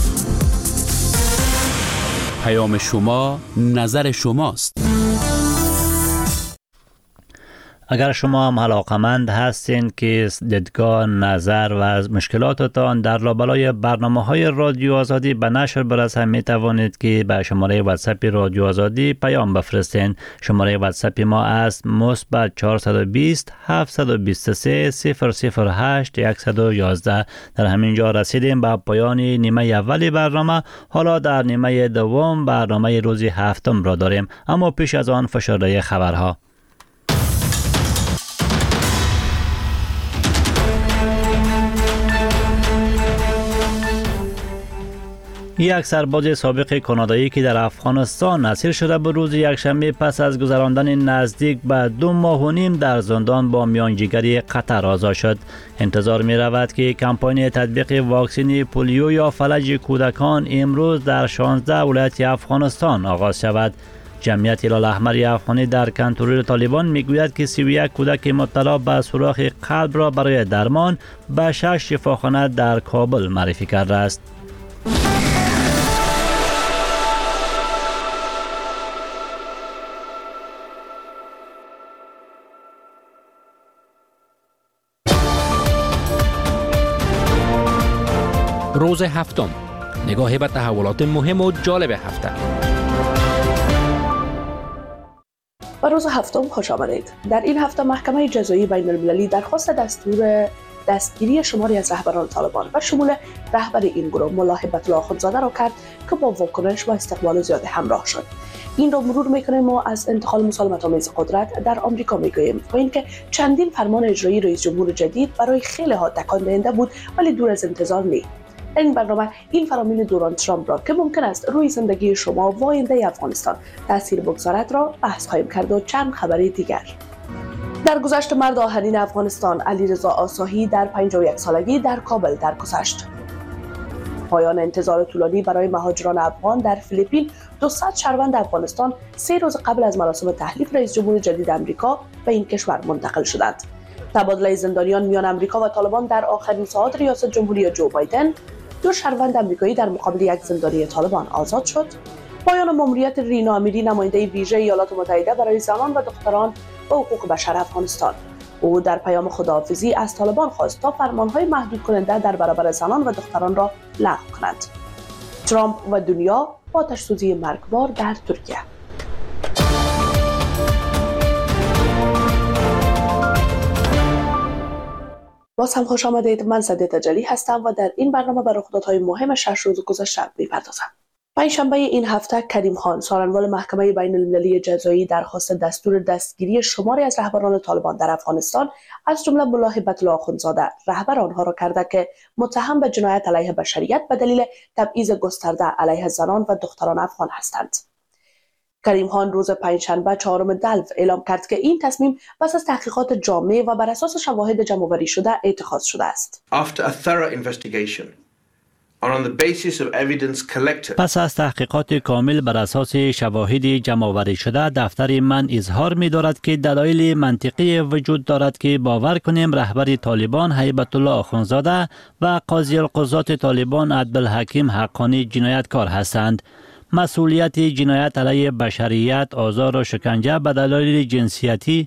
پیام شما، نظر شماست. اگر شما هم علاقمند هستین که دیدگاه، نظر و مشکلاتتان در لابلای برنامه‌های رادیو آزادی به نشر برسه، می توانید که به شماره واتساپ رادیو آزادی پیام بفرستین. شماره واتساپ ما است مثبت 420 723 008 111. در همین جا رسیدیم به پایان نیمه اولی برنامه. حالا در نیمه دوم برنامه روز هفتم را داریم، اما پیش از آن فشرده خبرها. یک سرباز سابق کانادایی که در افغانستان اسیر شده به روز یکشنبه پس از گذراندن نزدیک به 2 ماه و نیم در زندان با میانجیگری قطر آزاد شد. انتظار می رود که کمپاین تطبیق واکسن پولیو یا فلج کودکان امروز در 16 ولایت افغانستان آغاز شود. جمعیت هلال احمر افغانی در کنترل طالبان میگوید که 31 کودک مبتلا به سوراخ قلب را برای درمان به 6 شفاخانه در کابل معرفی کرده است. روز هفتم، نگاهی به تحولات مهم و جالب هفته. به روز هفتم خوش آمدید. در این هفته محکمه جزایی بین المللی درخواست دستگیری شماری از رهبران طالبان و شمول رهبر این گروه ملا هیبت‌الله آخوندزاده را کرد که با واکنش و استقبال زیاد همراه شد. این را مرور میکنیم و از انتقال مسالمت‌آمیز قدرت در آمریکا میگوییم و اینکه چندین فرمان اجرایی رئیس جمهور جدید برای خیلی ها تکان دهنده بود ولی دور از انتظار نیست. در این برنامه این فرامین دوران ترامپ را که ممکن است روی زندگی شما و آینده افغانستان تاثیر بگذارد را بحث خواهیم کرد و چند خبری دیگر. در گذشت مرد آهنین افغانستان علیرضا آساهی در 51 سالگی در کابل درگذشت. پایان انتظار طولانی برای مهاجران افغان در فیلیپین 200 شهروند افغانستان 3 روز قبل از مراسم تحلیف رئیس جمهور جدید آمریکا به این کشور منتقل شدند. تبادله زندانیان میان آمریکا و طالبان در آخرین ساعات ریاست جمهوری جو بایدن، 2 شهروند آمریکایی در مقابل 1 زندانی طالبان آزاد شد. پایان ماموریت رینا امیری نماینده ویژه ایالات متحده برای زنان و دختران و حقوق بشر افغانستان. او در پیام خداحافظی از طالبان خواست تا فرمانهای محدود کننده در برابر زنان و دختران را لغو کنند. ترامپ و دنیا با آتش‌سوزی مرگبار در ترکیه. باز هم خوش آمدید. من سعدیه تجلی هستم و در این برنامه به رخدادهای مهم 6 روز گذشته می‌پردازم. پنجشنبه این هفته کریم خان سارنوال محکمه بین المللی جزایی درخواست دستور دستگیری شماری از رهبران طالبان در افغانستان از جمله ملا هیبت‌الله آخوندزاده رهبر آنها را کرده که متهم به جنایت علیه بشریت به دلیل تبعیض گسترده علیه زنان و دختران افغان هستند. کریم خان روز پنجشنبه 4 دلو اعلام کرد که این تصمیم پس از تحقیقات جامع و بر اساس شواهد جمع‌آوری شده اتخاذ شده است. پس از تحقیقات کامل بر اساس شواهد جمع‌آوری شده، دفتر من اظهار می‌دارد که دلایل منطقی وجود دارد که باور کنیم رهبر طالبان هیبت‌الله آخوندزاده و قاضی القضات طالبان عبدالحکیم حقانی جنایتکار هستند. مسئولیت جنایت علیه بشریت، آزار و شکنجه به دلایل جنسیتی،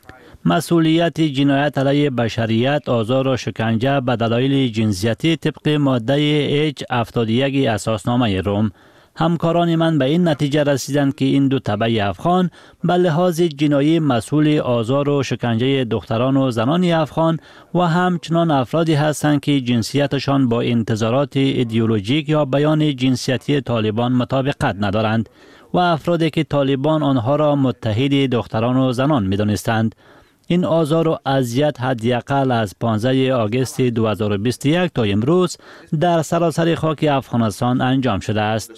طبق ماده H71 اساسنامه روم. همکاران من به این نتیجه رسیدند که این 2 تبع افغان به لحاظ جنایی مسئول آزار و شکنجه دختران و زنان افغان و همچنان افرادی هستند که جنسیتشان با انتظارات ایدئولوژیک یا بیان جنسیتی طالبان مطابقت ندارند و افرادی که طالبان آنها را متحد دختران و زنان می‌دانستند. این آزار و اذیت حداقل از 15 آگوست 2021 تا امروز در سراسر خاک افغانستان انجام شده است.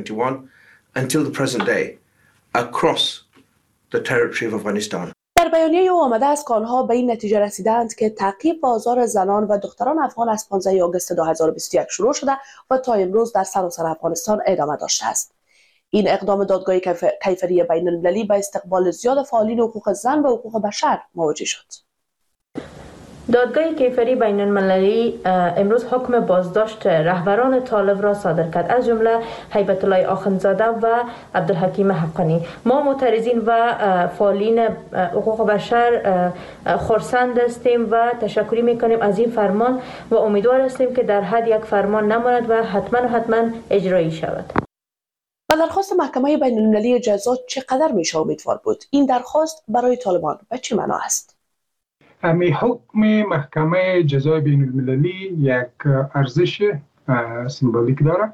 در بیانیه او آمده است که آنها به این نتیجه رسیدند که تعقیب و آزار زنان و دختران افغان از 15 آگوست 2021 شروع شده و تا امروز در سراسر افغانستان ادامه داشته است. این اقدام دادگاه کیفری بین المللی به استقبال زیاد فعالین حقوق زن و حقوق بشر مواجه شد. دادگاه کیفری بین المللی امروز حکم بازداشت رهبران طالب را صادر کرد، از جمله هیبت الله آخوندزاده و عبدالحکیم حقانی. ما معترضین و فعالین حقوق بشر خرسند هستیم و تشکری میکنیم از این فرمان و امیدوار هستیم که در حد یک فرمان نماند و حتما اجرایی شود. و درخواست محکمه بین المللی جزا چقدر میشه امیدوار بود؟ این درخواست برای طالبان به چه معنا است؟ امی حکم محکمه جزای بین المللی یک ارزش سمبولیک داره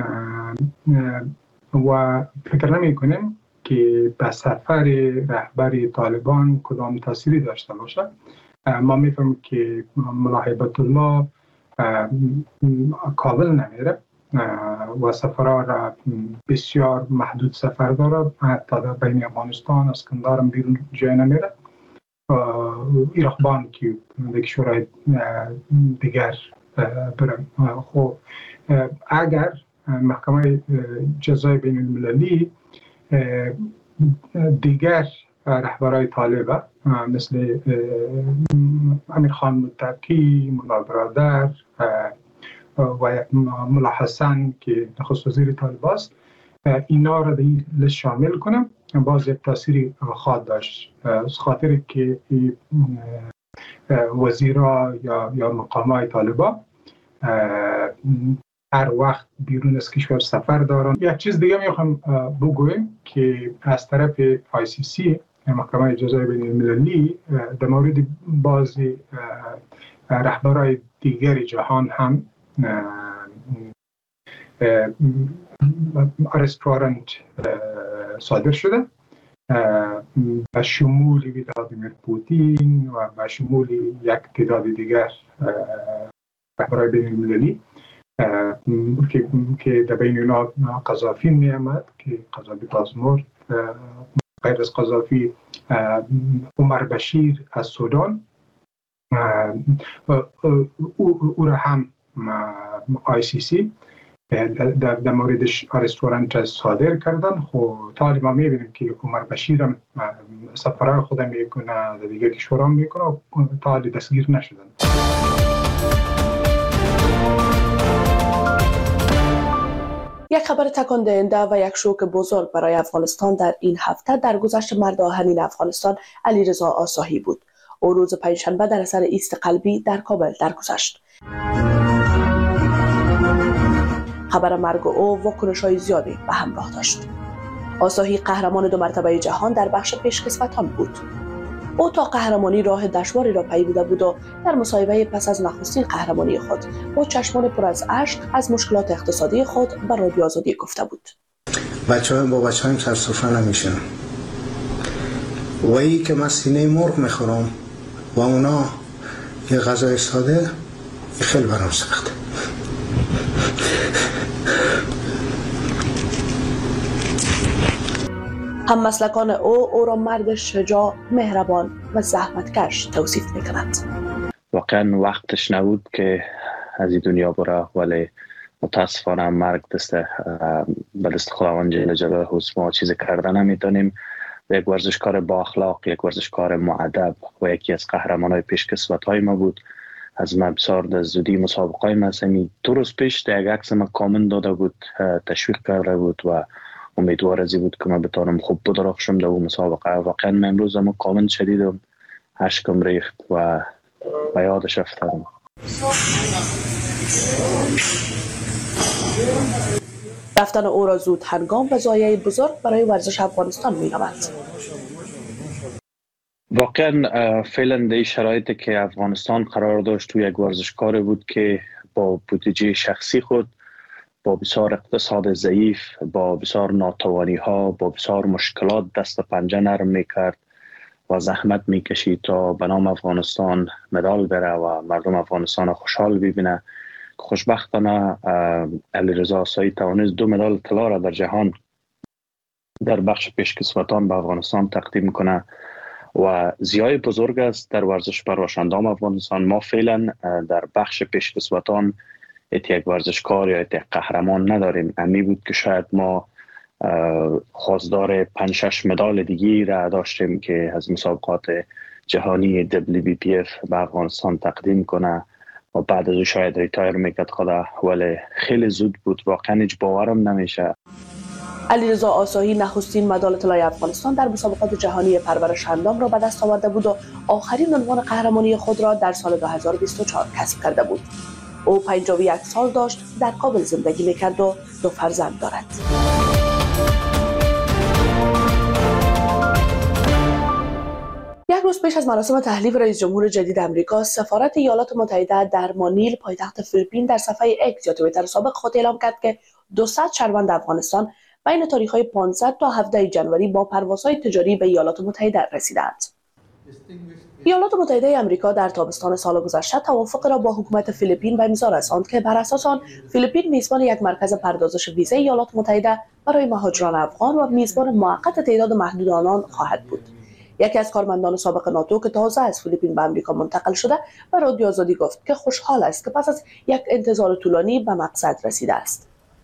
و فکر نمی کنیم که به سفر رهبر طالبان کدام تأثیری داشته باشه. ما میفهمیم که ملا هیبت الله کابل نمیره و سفرها را بسیار محدود سفر داره، حتی در بین افغانستان از کندارم بیرون جای نمیره. ایرخبان که به کشورهای دیگر برن. خب اگر محکمه جزای بین المللی دیگر رهبرای طالب مثل امیر خان متکی، ملا برادر و ملا حسن که نخست وزیر طالب است، اینا را در این لیست شامل کنم، باز یک تأثیری خواهد داشت. از خاطر که وزیرا یا مقامای طالبا هر وقت بیرون از کشور سفر دارن. یک چیز دیگه میخوام بگویم که از طرف ICC محکمه جزای بین المللی در مورد بعضی رهبرای دیگر جهان هم ارست وارنت صادر شده به شمول ولادیمیر پوتین و به شمول یک تعداد دیگر رهبرای بین المللی که در بین اونا قذافی می آمد که قذافی بازمرد، غیر از قذافی عمر بشیر از سودان، او را هم ICC در موردش ارست وارنت صادر کردن. خب طالب ما میبینیم که عمر بشیر هم سفرهای خود میکنه، در دیگه کشورها میکنه و طالب دستگیر نشدن. یک خبر تکان دهنده و یک شوک بزرگ برای افغانستان در این هفته درگذشت مرد آهنین افغانستان علیرضا آساهی بود. او روز پنجشنبه در اثر ایست قلبی در کابل درگذشت. خبر مرگ او واکنش‌های زیادی به همراه داشت. آساهی قهرمان 2 مرتبه جهان در بخش پیشکسوتان بود. او تا قهرمانی راه دشواری را پیموده بود و در مصاحبه پس از نخستین قهرمانی خود با چشمان پر از اشک از مشکلات اقتصادی خود به رادیو آزادی گفته بود. با بچه‌هایم سر سفره نمیشن. وایی که من سینه مرغ میخورم و اونا یه غذای ساده خیلی برام سخته. هم مسلکان او را مرد شجاع، مهربان و زحمتکش توصیف میکنند. واقعا وقتش نبود که از این دنیا بره، ولی متاسفانه مرگ به دست خداوند جل جلاله ما چیزی کردن نمیتونیم. یک ورزشکار با اخلاق، یک ورزشکار مؤدب و یکی از قهرمانای پیشکسوت‌های ما بود. از من بسیار زودی مسابقه‌های مسمی 2 روز پیش یک عکس ما کامنت داده بود، تشویق کرده بود و امیدوار ازی بود که من بتانم خوب بدرخشم در اون مسابقه. واقعا من امروز هم کامنت شدیدم، اشکم ریخت و به یادش افتادم. رفتن او را زود هنگام و ضایعه بزرگ برای ورزش افغانستان می‌یابد. واقعا فعلا در شرایطی که افغانستان قرار داشت تو یک ورزشکار بود که با بودجه شخصی خود، با بسیار اقتصاد ضعیف، با بسیار ناتوانی ها، با بسیار مشکلات دست پنجه نرم میکرد و زحمت میکشید تا به نام افغانستان مدال بره و مردم افغانستان خوشحال ببینه. خوشبختانه علیرضا آسایی توانست 2 مدال طلا را در جهان در بخش پیشکسوتان به افغانستان تقدیم کنه و زیای بزرگ است در ورزش پرورشندام افغانستان. ما فعلا در بخش پیشکسوتان یک ورزشکار یا یک قهرمان نداریم. امی بود که شاید ما خواستار 5-6 مدال دیگی را داشتیم که از مسابقات جهانی WBPF به افغانستان تقدیم کنه و بعد از او شاید ریتایر میکرد خدا، ولی خیلی زود بود. واقعا هیچ باورم نمیشه. علیرضا آسایی نخستین مدال طلای افغانستان در مسابقات جهانی پرورش اندام را به دست آورده بود و آخرین عنوان قهرمانی خود را در سال 2024 کسب کرده بود. او 51 سال داشت، در کابل زندگی میکرد و 2 فرزند دارد. یک روز پیش از مراسم تحلیف رئیس جمهور جدید امریکا، سفارت ایالات متحده در مانیل پایتخت فیلیپین در صفحه اکس یا توییتر سابق خود اعلام کرد که 200 شهروند افغانستان بین تاریخ‌های 500 تا 17 جنوری با پروازهای تجاری به ایالات متحده رسیدند. ایالات متحده آمریکا در تابستان سال گذشته توافق را با حکومت فیلیپین به امضا رساند که بر اساس آن فیلیپین میزبان یک مرکز پردازش ویزای ایالات متحده برای مهاجران افغان و میزبان موقت تعداد محدود آنان خواهد بود. یکی از کارمندان سابق ناتو که تازه از فیلیپین به آمریکا منتقل شده به رادیو آزادی گفت که خوشحال است که پس از یک انتظار طولانی به مقصد رسیده است.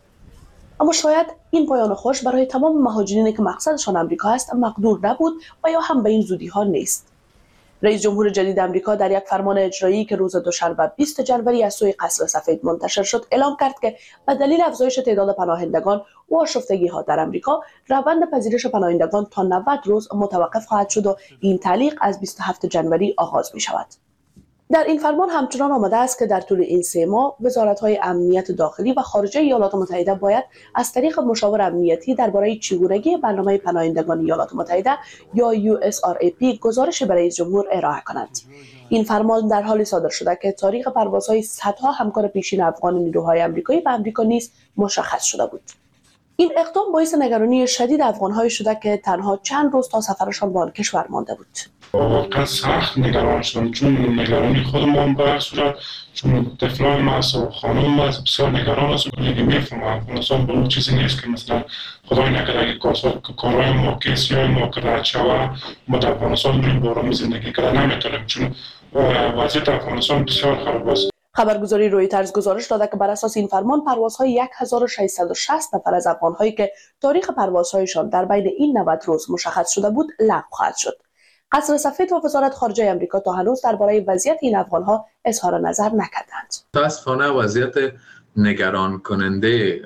اما شاید این پایان خوش برای تمام مهاجرینی که مقصدشان آمریکا است مقدور نبود و یا هم به این زودی ها نیست. رئیس جمهور جدید آمریکا در یک فرمان اجرایی که روز دوشنبه 20 جنوری از سوی قصر سفید منتشر شد اعلام کرد که به دلیل افزایش تعداد پناهندگان و آشفتگی‌ها در آمریکا روند پذیرش پناهندگان تا 90 روز متوقف خواهد شد و این تعلیق از 27 جنوری آغاز می شود. در این فرمان همچنان آمده است که در طول این 3 ماه وزارت‌های امنیت داخلی و خارجه ایالات متحده باید از طریق مشاور امنیتی درباره چگونگی برنامه پناهندگان ایالات متحده یا USRAP گزارش برای رئیس جمهور ارائه کنند. این فرمان در حالی صادر شده که تاریخ پروازهای صدها همکار پیشین افغان نیروهای آمریکایی به آمریکا نیز مشخص شده بود. این اقدام باعث نگرانی شدید افغان‌های شده که تنها چند روز تا سفرشان به آن کشور مانده بود. واقعا سخت نگران شدم، چون نگرانی خودمان به صورت چون طفلان ما و خانم ما بسیار نگران است. میفهمم افغانستان به چیزی نیست که مثلا خدای نکرده که کارهای ما کیسیای ما که رد شود ما در افغانستان بریم بارمی زندگی کردن نمیتونیم، چون وضعیت افغانستان بسیار خراب است. خبرگزاری رویترز گزارش داده که بر اساس این فرمان پروازهای 1660 نفر از افغان‌هایی که تاریخ پروازهایشان در بین این 90 روز مشخص شده بود لغو خواهد شد. قصر سفید و وزارت خارجه آمریکا تا هنوز درباره وضعیت این افغان‌ها اظهار نظر نکردند. متأسفانه وضعیت نگران کننده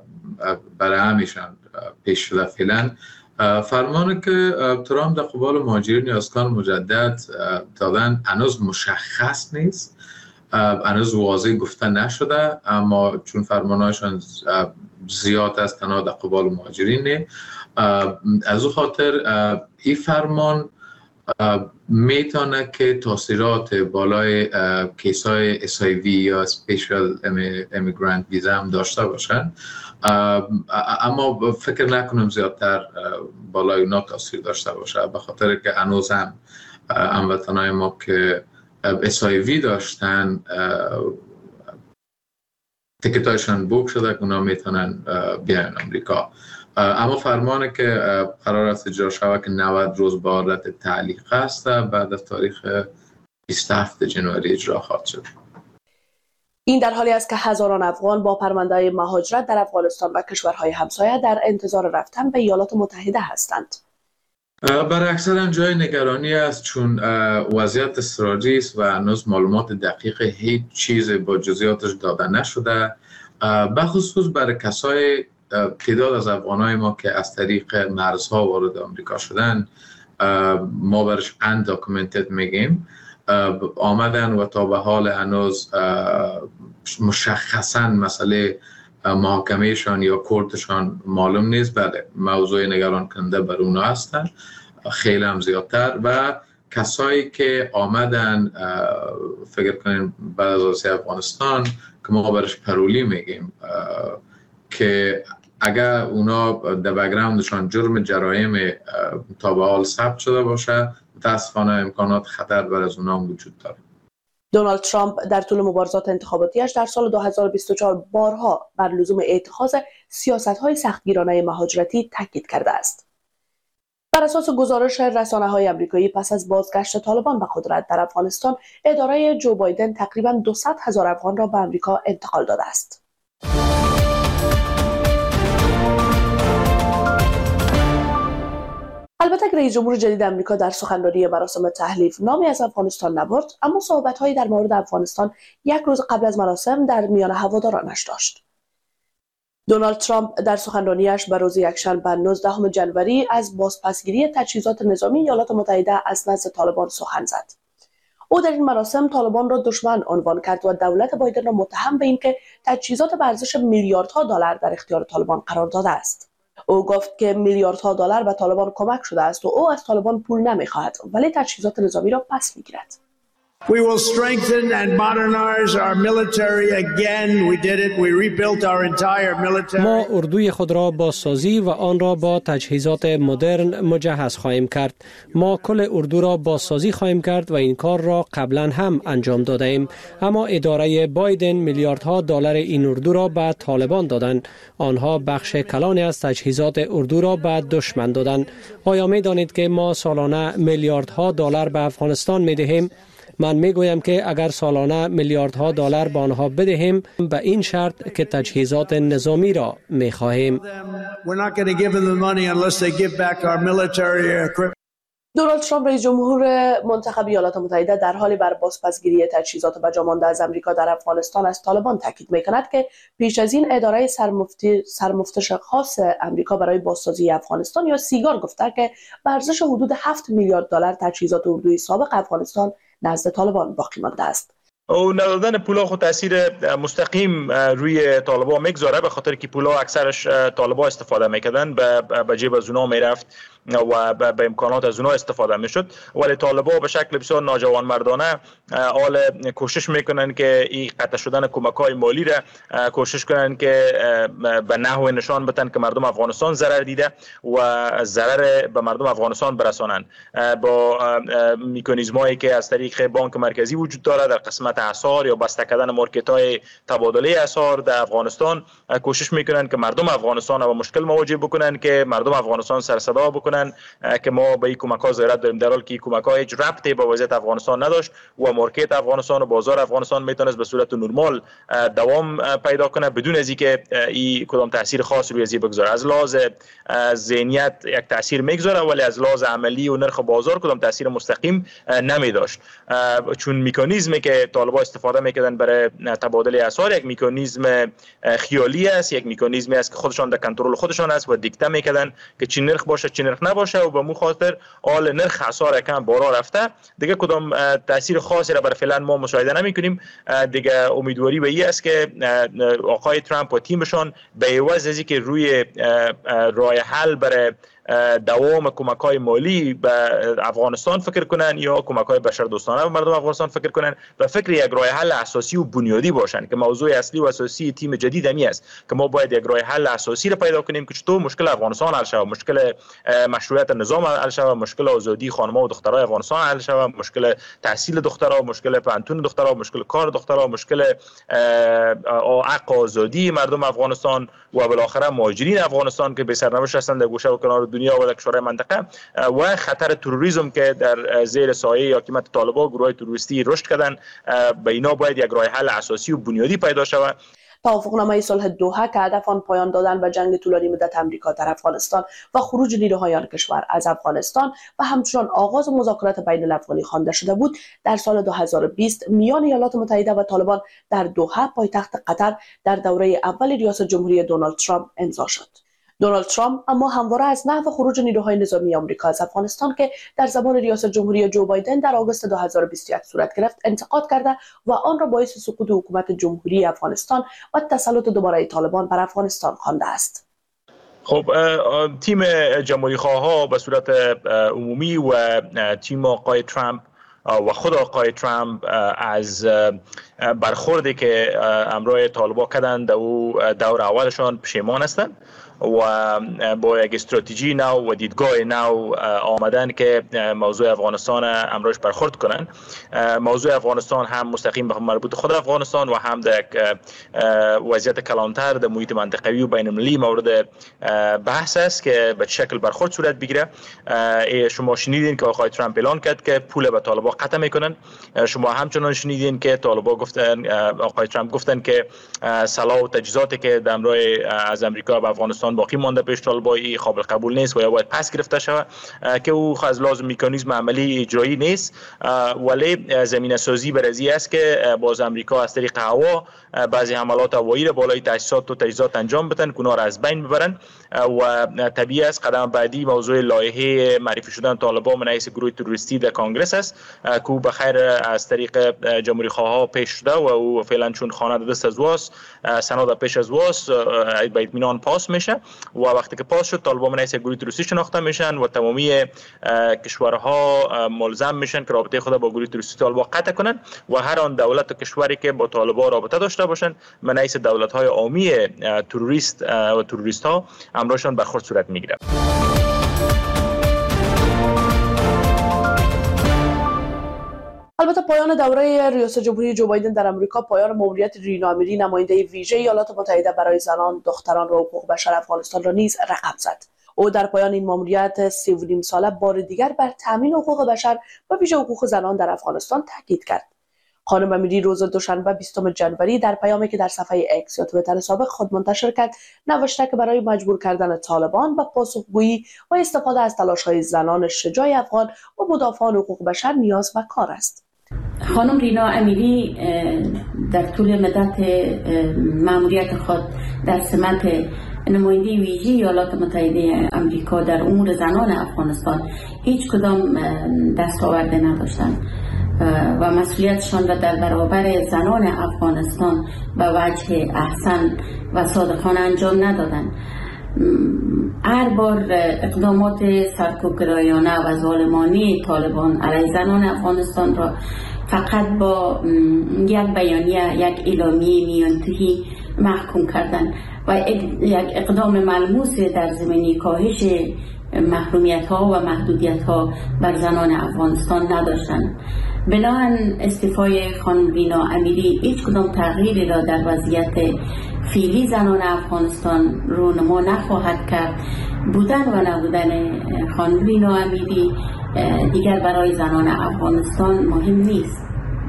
برای همیشان پیش شده. فعلا فرمانی که ترامپ در قبال مهاجرین یا اسکان مجدد دادن هنوز مشخص نیست، هنوز واضح گفته نشده، اما چون فرمانهاشان زیاد است تنها در قبال مهاجرین، از او خاطر این فرمان میتونه که تاثیرات بالای کیسای SIV یا Special Immigrant Visa هم داشته باشن، اما فکر نکنم زیادتر بالای اونا تاثیر داشته باشه، به خاطر که هنوز هم هموطنای ما که SIV داشتن تیکتایشان بوک شده که اونا میتونن بیان امریکا. اما فرمانه که قرار است اجرا شود که 90 روز به حالت تعلیق است، بعد از تاریخ 27 جنوری اجرا خواهد شد. این در حالی است که هزاران افغان با پرونده مهاجرت در افغانستان و کشورهای همسایه در انتظار رفتن به ایالات متحده هستند. برای اکثر جای نگرانی است، چون وضعیت اضطراری است و هنوز معلومات دقیق هیچ چیز با جزئیاتش داده نشده، بخصوص برای کسای تعداد از افغانای ما که از طریق مرزها وارد آمریکا شدن، ما برش انداکومنتد میگیم، آمدن و تا به حال هنوز مشخصاً مسئله محاکمهشان یا کورتشان معلوم نیست. بله، موضوع نگران کننده بر اونا هستن، خیلی هم زیادتر. و کسایی که آمدن فکر کنین بعد از آسیا افغانستان که ما برش پرولی میگیم، که اگر اونا در بک‌گراندشان جرم جرایم تا به حال ثبت شده باشه متاسفانه امکانات خطر بر از اونها وجود داره. دونالد ترامپ در طول مبارزات انتخاباتیش در سال 2024 بارها بر لزوم اتخاذ سیاست‌های سختگیرانه مهاجرتی تاکید کرده است. بر اساس گزارش رسانه‌های آمریکایی پس از بازگشت طالبان به قدرت در افغانستان، اداره جو بایدن تقریباً 200,000 افغان را به آمریکا انتقال داده است. البته که رئیس جمهور جدید آمریکا در سخنرانی مراسم تحلیف نامی از افغانستان نبرد، اما صحبت‌هایی در مورد افغانستان یک روز قبل از مراسم در میان هوادارانش داشت. دونالد ترامپ در سخنرانیش به روز یکشنبه 19 ژانویه از بازپسگیری تجهیزات نظامی ایالات متحده از نزد طالبان سخن زد. او در این مراسم طالبان را دشمن عنوان کرد و دولت بایدن را متهم به اینکه تجهیزات به ارزش میلیاردها دلار در اختیار طالبان قرار داده است. او گفت که میلیاردها دلار به طالبان کمک شده است و او از طالبان پول نمی‌خواهد، ولی تجهیزات نظامی را پس می‌گیرد. We will strengthen and modernize our military again. We did it. We rebuilt our entire military. ما اردوی خود را بازسازی و آن را با تجهیزات مدرن مجهز خواهیم کرد. ما کل اردو را بازسازی خواهیم کرد و این کار را قبلا هم انجام داده ایم. اما اداره بایدن میلیاردها دلار این اردو را به طالبان دادند. آنها بخش کلانی از تجهیزات اردو را به دشمن دادند. آیا می دانید که ما سالانه میلیاردها دلار به افغانستان می دهیم؟ من میگویم که اگر سالانه میلیاردها دلار به آنها بدهیم، به این شرط که تجهیزات نظامی را می‌خواهیم. دونالد ترامپ رئیس جمهور منتخب ایالات متحده در حالی بر بازپسگیری تجهیزات بجامانده از آمریکا در افغانستان از طالبان تاکید می‌کند که پیش از این اداره سرمفتش خاص آمریکا برای بازسازی افغانستان یا سیگار گفته که به ارزش حدود 7 میلیارد دلار تجهیزات اردوی سابق افغانستان نزد طالبان باقی مانده است. او ندادن پولا خود تاثیر مستقیم روی طالبان میگذاره، به خاطر که پولا اکثرش طالبان استفاده میکردن، به جیب از اونها میرفت و به امکانات از اونها استفاده میشد. ولی طالبان به شکل بسیار ناجوانمردانه حال کوشش میکنن که این قطع شدن کمک‌های مالی را کوشش کنن که به نحو نشان بدن که مردم افغانستان ضرر دیده و ضرر به مردم افغانستان برسانند. با مکانیزمایی که از طریق بانک مرکزی وجود داره در قسمت اسعار یا بسته کردن مارکت‌های تبادله اسعار در افغانستان کوشش میکنن که مردم افغانستان با مشکل مواجه بکنن، که مردم افغانستان سر صدا بکنن که ما به این کمک‌ها ضرورت داریم، در حالی که کمک‌ها هیچ ربطی به وضعیت افغانستان نداشت و مارکت افغانستان و بازار افغانستان میتونست به صورت نرمال دوام پیدا کنه بدون از اینکه این کدام تاثیر خاص روی ازی بگذاره. از لحاظ ذهنیت یک تاثیر میگذاره، ولی از لحاظ عملی و نرخ بازار کدام تاثیر مستقیم نمی داشت، چون مکانیزمی که طالبان استفاده میکردن برای تبادل اسعار یک مکانیزم خیالی است، یک مکانیزمی است که خودشان در کنترل خودشان است و دیکته میکردن که چی نرخ باشه چی نرخ نباشه و به مو خاطر حال نرخ اسعار کم بالا رفته دیگه کدام تاثیر خاصی را برای فعلا ما مشاهده نمیکنیم. دیگه امیدواری به این است که آقای ترامپ و تیمشان به عوض از اینکه روی راه حل برای دوام کمک‌های مالی به افغانستان فکر کنن یا کمک‌های بشردوستانه به مردم افغانستان فکر کنن و فکر یک راه حل اساسی و بنیادی باشن، که موضوع اصلی و اساسی تیم جدید همی است که ما باید یک راه حل اساسی را پیدا کنیم که چطور مشکل افغانستان حل شود، مشکل مشروعیت نظام حل شود، مشکل آزادی خانم‌ها و دخترای افغانستان حل شود، مشکل تحصیل دخترها، مشکل پانتون دخترها، مشکل کار دخترها، مشکل حق آزادی مردم افغانستان و بالاخره مهاجرین افغانستان که به سرنوشت هستند در گوشه و کنار دنیا و در کشورهای منطقه، و خطر تروریسم که در زیر سایه حکومت طالبان گروه تروریستی رشد کردن. به اینا باید یک راه حل اساسی و بنیادی پیدا شود. توافقنامه صلح دوحه که هدف آن پایان دادن به جنگ طولانی مدت آمریکا در افغانستان و خروج نیروهای آن کشور از افغانستان و همچنان آغاز مذاکرات بین الافغانی خوانده شده بود، در سال 2020 میان ایالات متحده و طالبان در دوحه پایتخت قطر در دوره اول ریاست جمهوری دونالد ترامپ امضا شد. دونالد ترامپ اما همواره از نحو خروج نیروهای نظامی آمریکا از افغانستان که در زمان ریاست جمهوری جو بایدن در آگوست 2021 صورت گرفت انتقاد کرده و آن را باعث سقوط حکومت جمهوری افغانستان و تسلط دوباره طالبان بر افغانستان خوانده است. خب تیم جمهوری خواها به صورت عمومی و تیم آقای ترامپ و خود آقای ترامپ از برخوردی که امروی طالبان کردن در دور اولشان پشیمان هستند و با یک استراتژی نو و دیدگاه نو آمدن که موضوع افغانستان امروز برخورد کنن. موضوع افغانستان هم مستقیم به مربوط خود افغانستان و هم در وضعیت کلانتر در محیط منطقوی و بین المللی مورد بحث است که به شکل برخورد صورت بگیره. شما شنیدین که آقای ترامپ اعلان کرد که پول به طالبان قطع میکنن. شما همچنان شنیدین که طالبان گفتن، آقای ترامپ گفتن که سلاح و تجهیزاتی که در امروز از امریکا به افغانستان باقی مانده پیش طالبان قابل قبول نیست و یا باید پس گرفته شود که او از لازم میکانیزم عملی اجرایی نیست، ولی زمینه سازی برازی است که باز امریکا از طریق هوا بعضی حملات هوایی را بالای تاسیسات و تجهیزات انجام بدن که اونها را از بین ببرن و طبیعی است قدم بعدی موضوع لایحه معرفی شدن طالبان من حیث گروه تروریستی در کنگره است که به خیر از طریق جمهوری خواه پیش شده و او فعلا چون خانه دست از واس سند پیش از واس به اطمینان پاس میشه و وقتی که پاس شد طالبان من حیث گروه تروریستی شناخته میشن و تمامی کشورها ملزم میشن که رابطه خود با گروه تروریستی طالبان قطع کنن و هر آن دولت و کشوری که با طالبان رابطه داشته باشن من حیث دولت‌های عامی تروریست و تروریست ها امروزشان برخورد صورت میگیره. البته پایان دوره ریاست جمهوری جو بایدن در امریکا پایان ماموریت رینا امیری نماینده ویژه ایالات متحده برای زنان، دختران و حقوق بشر افغانستان را نیز رقم زد. او در پایان این ماموریت 3.5 ساله بار دیگر بر تامین حقوق بشر و ویژه حقوق زنان در افغانستان تاکید کرد. خانم امیری روز دوشنبه 20 جنوری در پیامی که در صفحه اکس یا توییتر سابق خود منتشر کرد نوشته که برای مجبور کردن طالبان به پاسخگویی و استفاده از تلاش‌های زنان شجاع افغان و مدافعان حقوق بشر نیاز و کار است. خانم رینا امیری در طول مدت مأموریت خود در سمت نماینده ویژه ایالات متحده آمریکا در امور زنان افغانستان هیچ کدام دستاورد نداشتند و مسئولیتشان را در برابر زنان افغانستان به وجه احسن و صادقانه انجام ندادند. هر بار اقدامات سرکوبگرایانه و ظالمانه طالبان علیه زنان افغانستان را فقط با یک بیانیه، یک اعلامیه میانتهی محکوم کردند و یک اقدام ملموس در زمینه کاهش محرومیت ها و محدودیت ها بر زنان افغانستان نداشتند. بنابراین استعفای خانم رینا امیری هیچ کدام تغییری را در وضعیت فعلی زنان افغانستان رونما نخواهد کرد. بودن و نبودن خانم رینا امیری دیگر برای زنان افغانستان مهم نیست.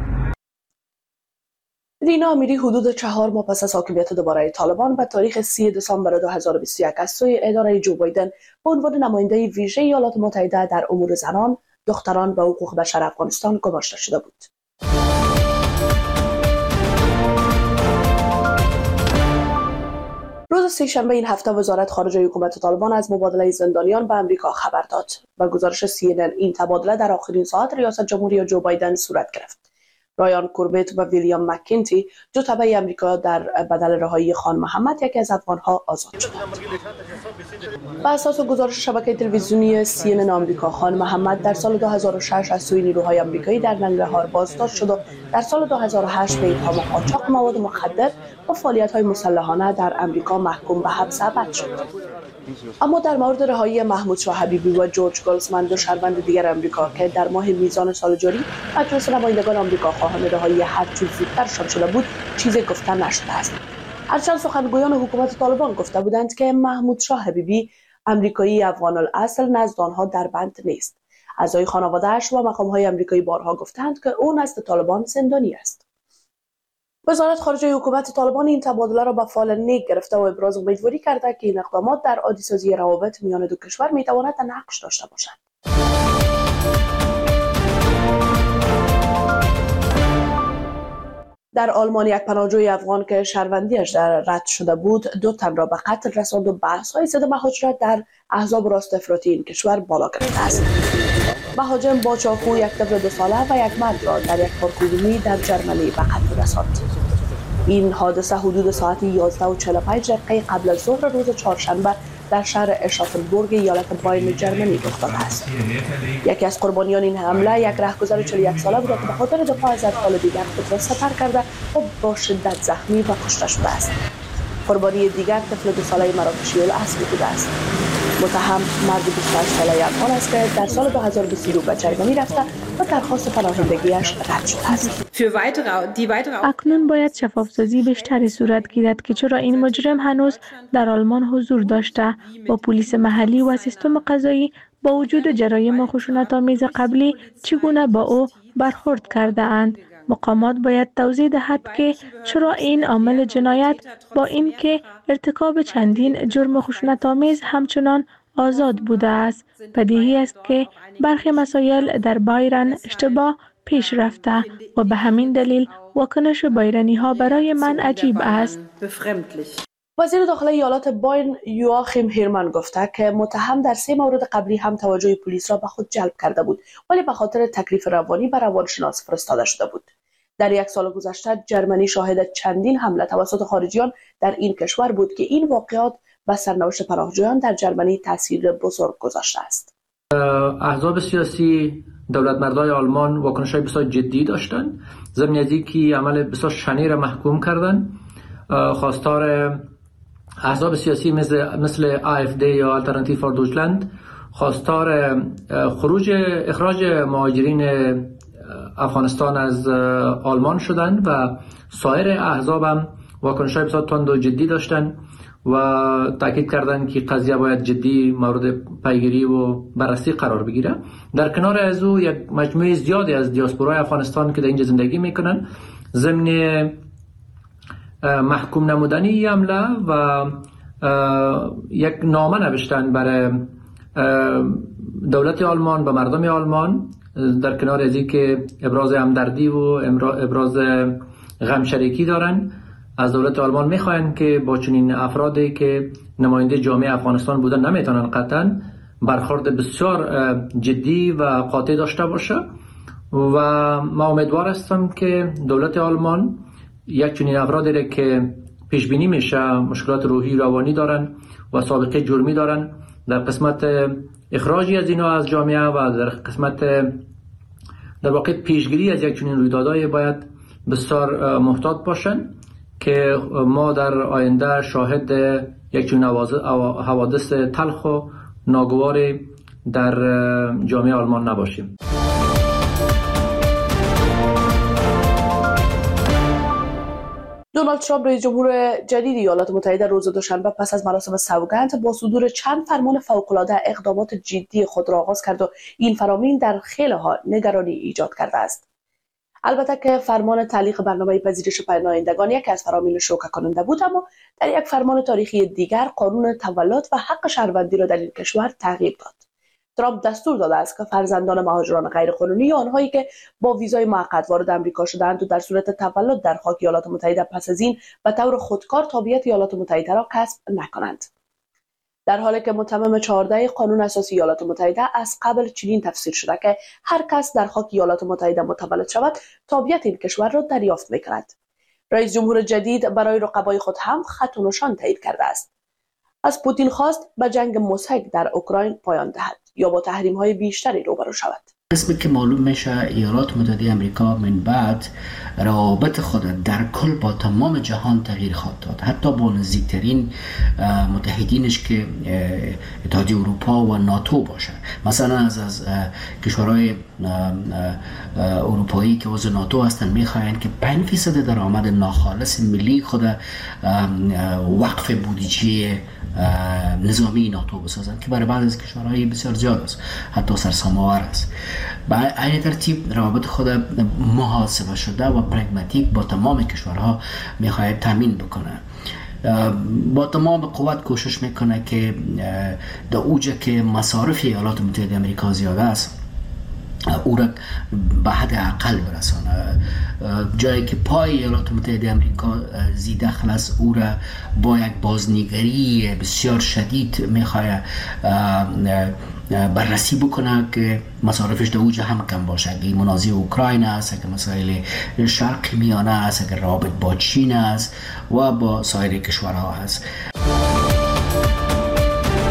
رینا امیری حدود 4 ماه پس از حاکمیت دوباره طالبان به تاریخ 3 دسامبر 2021 از سوی اداره جو بایدن به عنوان نماینده ویژه ایالات متحده در امور زنان، دختران و حقوق بشر افغانستان گماشته شده بود. روز سه‌شنبه این هفته وزارت خارجه حکومت طالبان از مبادله زندانیان به امریکا خبر داد. با گزارش CNN این تبادله در آخرین ساعت ریاست جمهوری جو بایدن صورت گرفت. رایان کوربت و ویلیام مکینتی دو تبع امریکا در بدل رهایی خان محمد یکی از افغانها آزاد شدند. بر اساس گزارش شبکه تلویزیونی CNN آمریکا، خان محمد در سال 2006 از سوی نیروهای آمریکایی در ننگرهار بازداشت شد و در سال 2008 به اتهام قاچاق مواد مخدر و فعالیت‌های مسلحانه در امریکا محکوم به حبس ابد شد. اما در مورد رهایی محمود شاه حبیبی و جورج گلزمن، دو شهروند دیگر آمریکا که در ماه میزان سال جاری مجلس نمایندگان آمریکا خواهان رهایی هر چیز زودترشان شده بود، چیزی گفته نشده است. هرچند سخنگویان حکومت طالبان گفته بودند که محمود شاه حبیبی آمریکایی افغان الاصل نزد آنها در بند نیست. اعضای خانواده‌اش و مقام‌های آمریکایی بارها گفتند که او نزد طالبان زندانی است. وزارت خارجه حکومت طالبان این تبادله را به فال نیک گرفته و ابراز امیدواری کرده که این اقدامات در عادی‌سازی روابط میان دو کشور میتواند نقش داشته باشد. در آلمان یک پناهجوی افغان که شهروندیش در رد شده بود 2 تن را به قتل رساند و بحث‌های ضد مهاجرت در احزاب راست افراطی این کشور بالا گرفته است. مهاجم با چاقو یک طفل 2 ساله و یک مرد را در یک پارک در جرمنی به قتل رساند. این حادثه حدود ساعت 11:45 قبل از ظهر روز چهارشنبه در شهر اشافنبورگ ایالت باین جرمنی رخ داده است. یکی از قربانیان این حمله یک رهگذر 41 ساله بوده که به خاطر دفاع از اطفال دیگر خود را سپر کرده و با شدت زخمی و کشته شده است. قربانی دیگر طفل 2 ساله مراکشی الاصل بوده است. متهم مرد 28 ساله افغان است که در سال 2022 به جرمنی رفته و درخواست پناهندگیش رد شده است. اکنون باید شفافسازی بیشتری صورت گیرد که چرا این مجرم هنوز در آلمان حضور داشته و پلیس محلی و سیستم قضایی با وجود جرایم خشونت‌آمیز قبلی چگونه با او برخورد کرده اند. مقامات باید توضیح دهد که چرا این عامل جنایت با اینکه ارتکاب چندین جرم خشونت‌آمیز همچنان آزاد بوده است. بدیهی است که برخی مسائل در بایرن اشتباه پیش رفته و به همین دلیل واکنش بایرنی ها برای من عجیب است. وزیر داخلی ایالات باین یواخیم هیرمن گفته که متهم در 3 مورد قبلی هم توجه پلیس را به خود جلب کرده بود ولی به خاطر تکلیف روانی به روانشناس فرستاده شده بود. در 1 سال گذشته جرمنی شاهد چندین حمله توسط خارجیان در این کشور بود که این واقعات بر سرنوشت پناهجویان در جرمنی تاثیر بزرگ گذاشته است. احزاب سیاسی دولتمردای آلمان واکنش‌های بسیار جدی داشتند. ضمن از اینکه عمل بسیار شنیع را محکوم کردند. خواستار احزاب سیاسی مثل AfD یا آلترناتیو فور دویچلند خواستار اخراج مهاجرین افغانستان از آلمان شدند و سایر احزاب هم واکنش‌های بسیار تند و جدی داشتند و تاکید کردند که قضیه باید جدی مورد پیگیری و بررسی قرار بگیره. در کنار از او یک مجموعه زیادی از دیاسپورای افغانستان که در اینجا زندگی میکنن ضمن محکوم نمودنی حمله و یک نامه نوشتن برای دولت آلمان و مردم آلمان در کنار از اینکه ابراز همدردی و ابراز غمشریکی دارن. از دولت آلمان میخواین که با چنین افرادی که نماینده جامعه افغانستان بودن نمیتونن قطعا برخورد بسیار جدی و قاطع داشته باشه و ما امیدوار هستم که دولت آلمان یک چنین افرادی که پیش بینی میشه مشکلات روحی روانی دارن و سابقه جرمی دارن در قسمت اخراجی از اینا از جامعه و در قسمت در واقع پیشگیری از یک چنین رویدادهای باید بسیار محتاط باشن که ما در آینده شاهد یک چنین حوادث تلخ و ناگواری در جامعه آلمان نباشیم. دونالد ترامپ رئیس جمهور جدید ایالات متحده روز دوشنبه پس از مراسم سوگند با صدور چند فرمان فوق‌العاده اقدامات جدی خود را آغاز کرد و این فرامین در خیلی ها نگرانی ایجاد کرده است. البته که فرمان تعلیق برنامه پذیرش پناهندگان یکی از فرامین شوکه کننده بود، اما در یک فرمان تاریخی دیگر قانون تولد و حق شهروندی را در این کشور تغییر داد. ترامپ دستور داده است که فرزندان مهاجران غیرقانونی یا آنهایی که با ویزای موقت وارد آمریکا شده‌اند و در صورت تولد در خاک ایالات متحده پس از این به طور خودکار تابعیت ایالات متحده را کسب نکنند. در حالی که متمم 14 قانون اساسی ایالات متحده از قبل چنین تفسیر شده که هر کس در خاک ایالات متحده متولد شود تابعیت این کشور را دریافت می‌کند. رئیس جمهور جدید برای رقبای خود هم خط و نشان تعیین کرده است. از پوتین خواست به جنگ مضحک در اوکراین پایان دهد یا با تحریم‌های بیشتری روبرو شود. قسمی که معلوم میشه ایالات متحده آمریکا من بعد روابط خود در کل با تمام جهان تغییر خواهد داد، حتی با نزدیکترین متحدینش که اتحادیه اروپا و ناتو باشه. مثلا از کشورهای اروپایی که عضو ناتو هستند میخواهند که 5% درآمد ناخالص ملی خود وقف بودجه نظامی ناتو بسازند که برای بعض از کشورهای بسیار زیاد است، حتی سرسام‌آور است. به این ترتیب روابط خود محاسبه شده و پرگماتیک با تمام کشورها میخواهد تامین بکنه. با تمام قوت کوشش میکنه که در اوج که مصارف ایالات متحده آمریکا زیاده است او را به حد اقل برسانه. جایی که پای ایالات متحده آمریکا زیدخل است او را با یک بازنگری بسیار شدید میخواه بررسی بکنه که مصارفش در اوج هم کم باشه. اگه منازعه اوکراین است، اگه مسائل شرق میانه است، اگه رابط با چین است و با سایر کشورها است.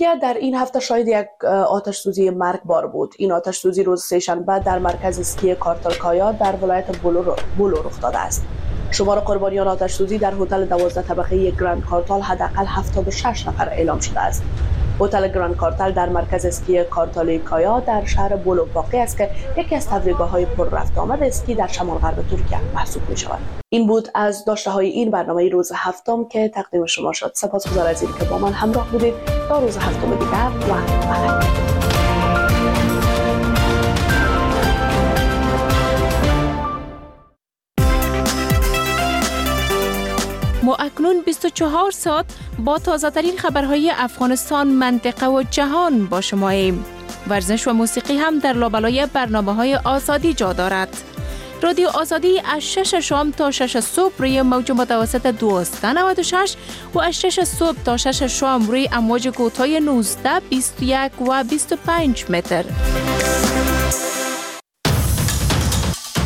ترکیه در این هفته شاید یک آتش سوزی مرگبار بود. این آتش سوزی روز سه‌شنبه در مرکز اسکی کارتالکایا در ولایت بولو رخ داده است. شمار قربانیان آتش سوزی در هتل 12 طبقه گراند کارتال حداقل 76 نفر اعلام شده است. هتل گراند کارتال در مرکز اسکی کارتالکایا در شهر بولو واقع است که یکی از تفریحگاه‌های پر رفت آمد اسکی در شمال غرب ترکیه محسوب می‌شود. این بود از داشته‌های این برنامه روز هفتم که تقدیم شما شد. سپاسگزار از اینکه با من همراه بودید. تا روز هفتم دیگر و ما اکنون 24 ساعت با تازه ترین خبرهای افغانستان، منطقه و جهان با شماییم. ورزش و موسیقی هم در لابلای برنامه‌های آزادی جا دارد. رادیو آزادی از 6 شام تا 6 صبح روی موج متوسط 1296 و از 6 صبح تا 6 شام روی امواج کوتاه 19، 21 و 25 متر.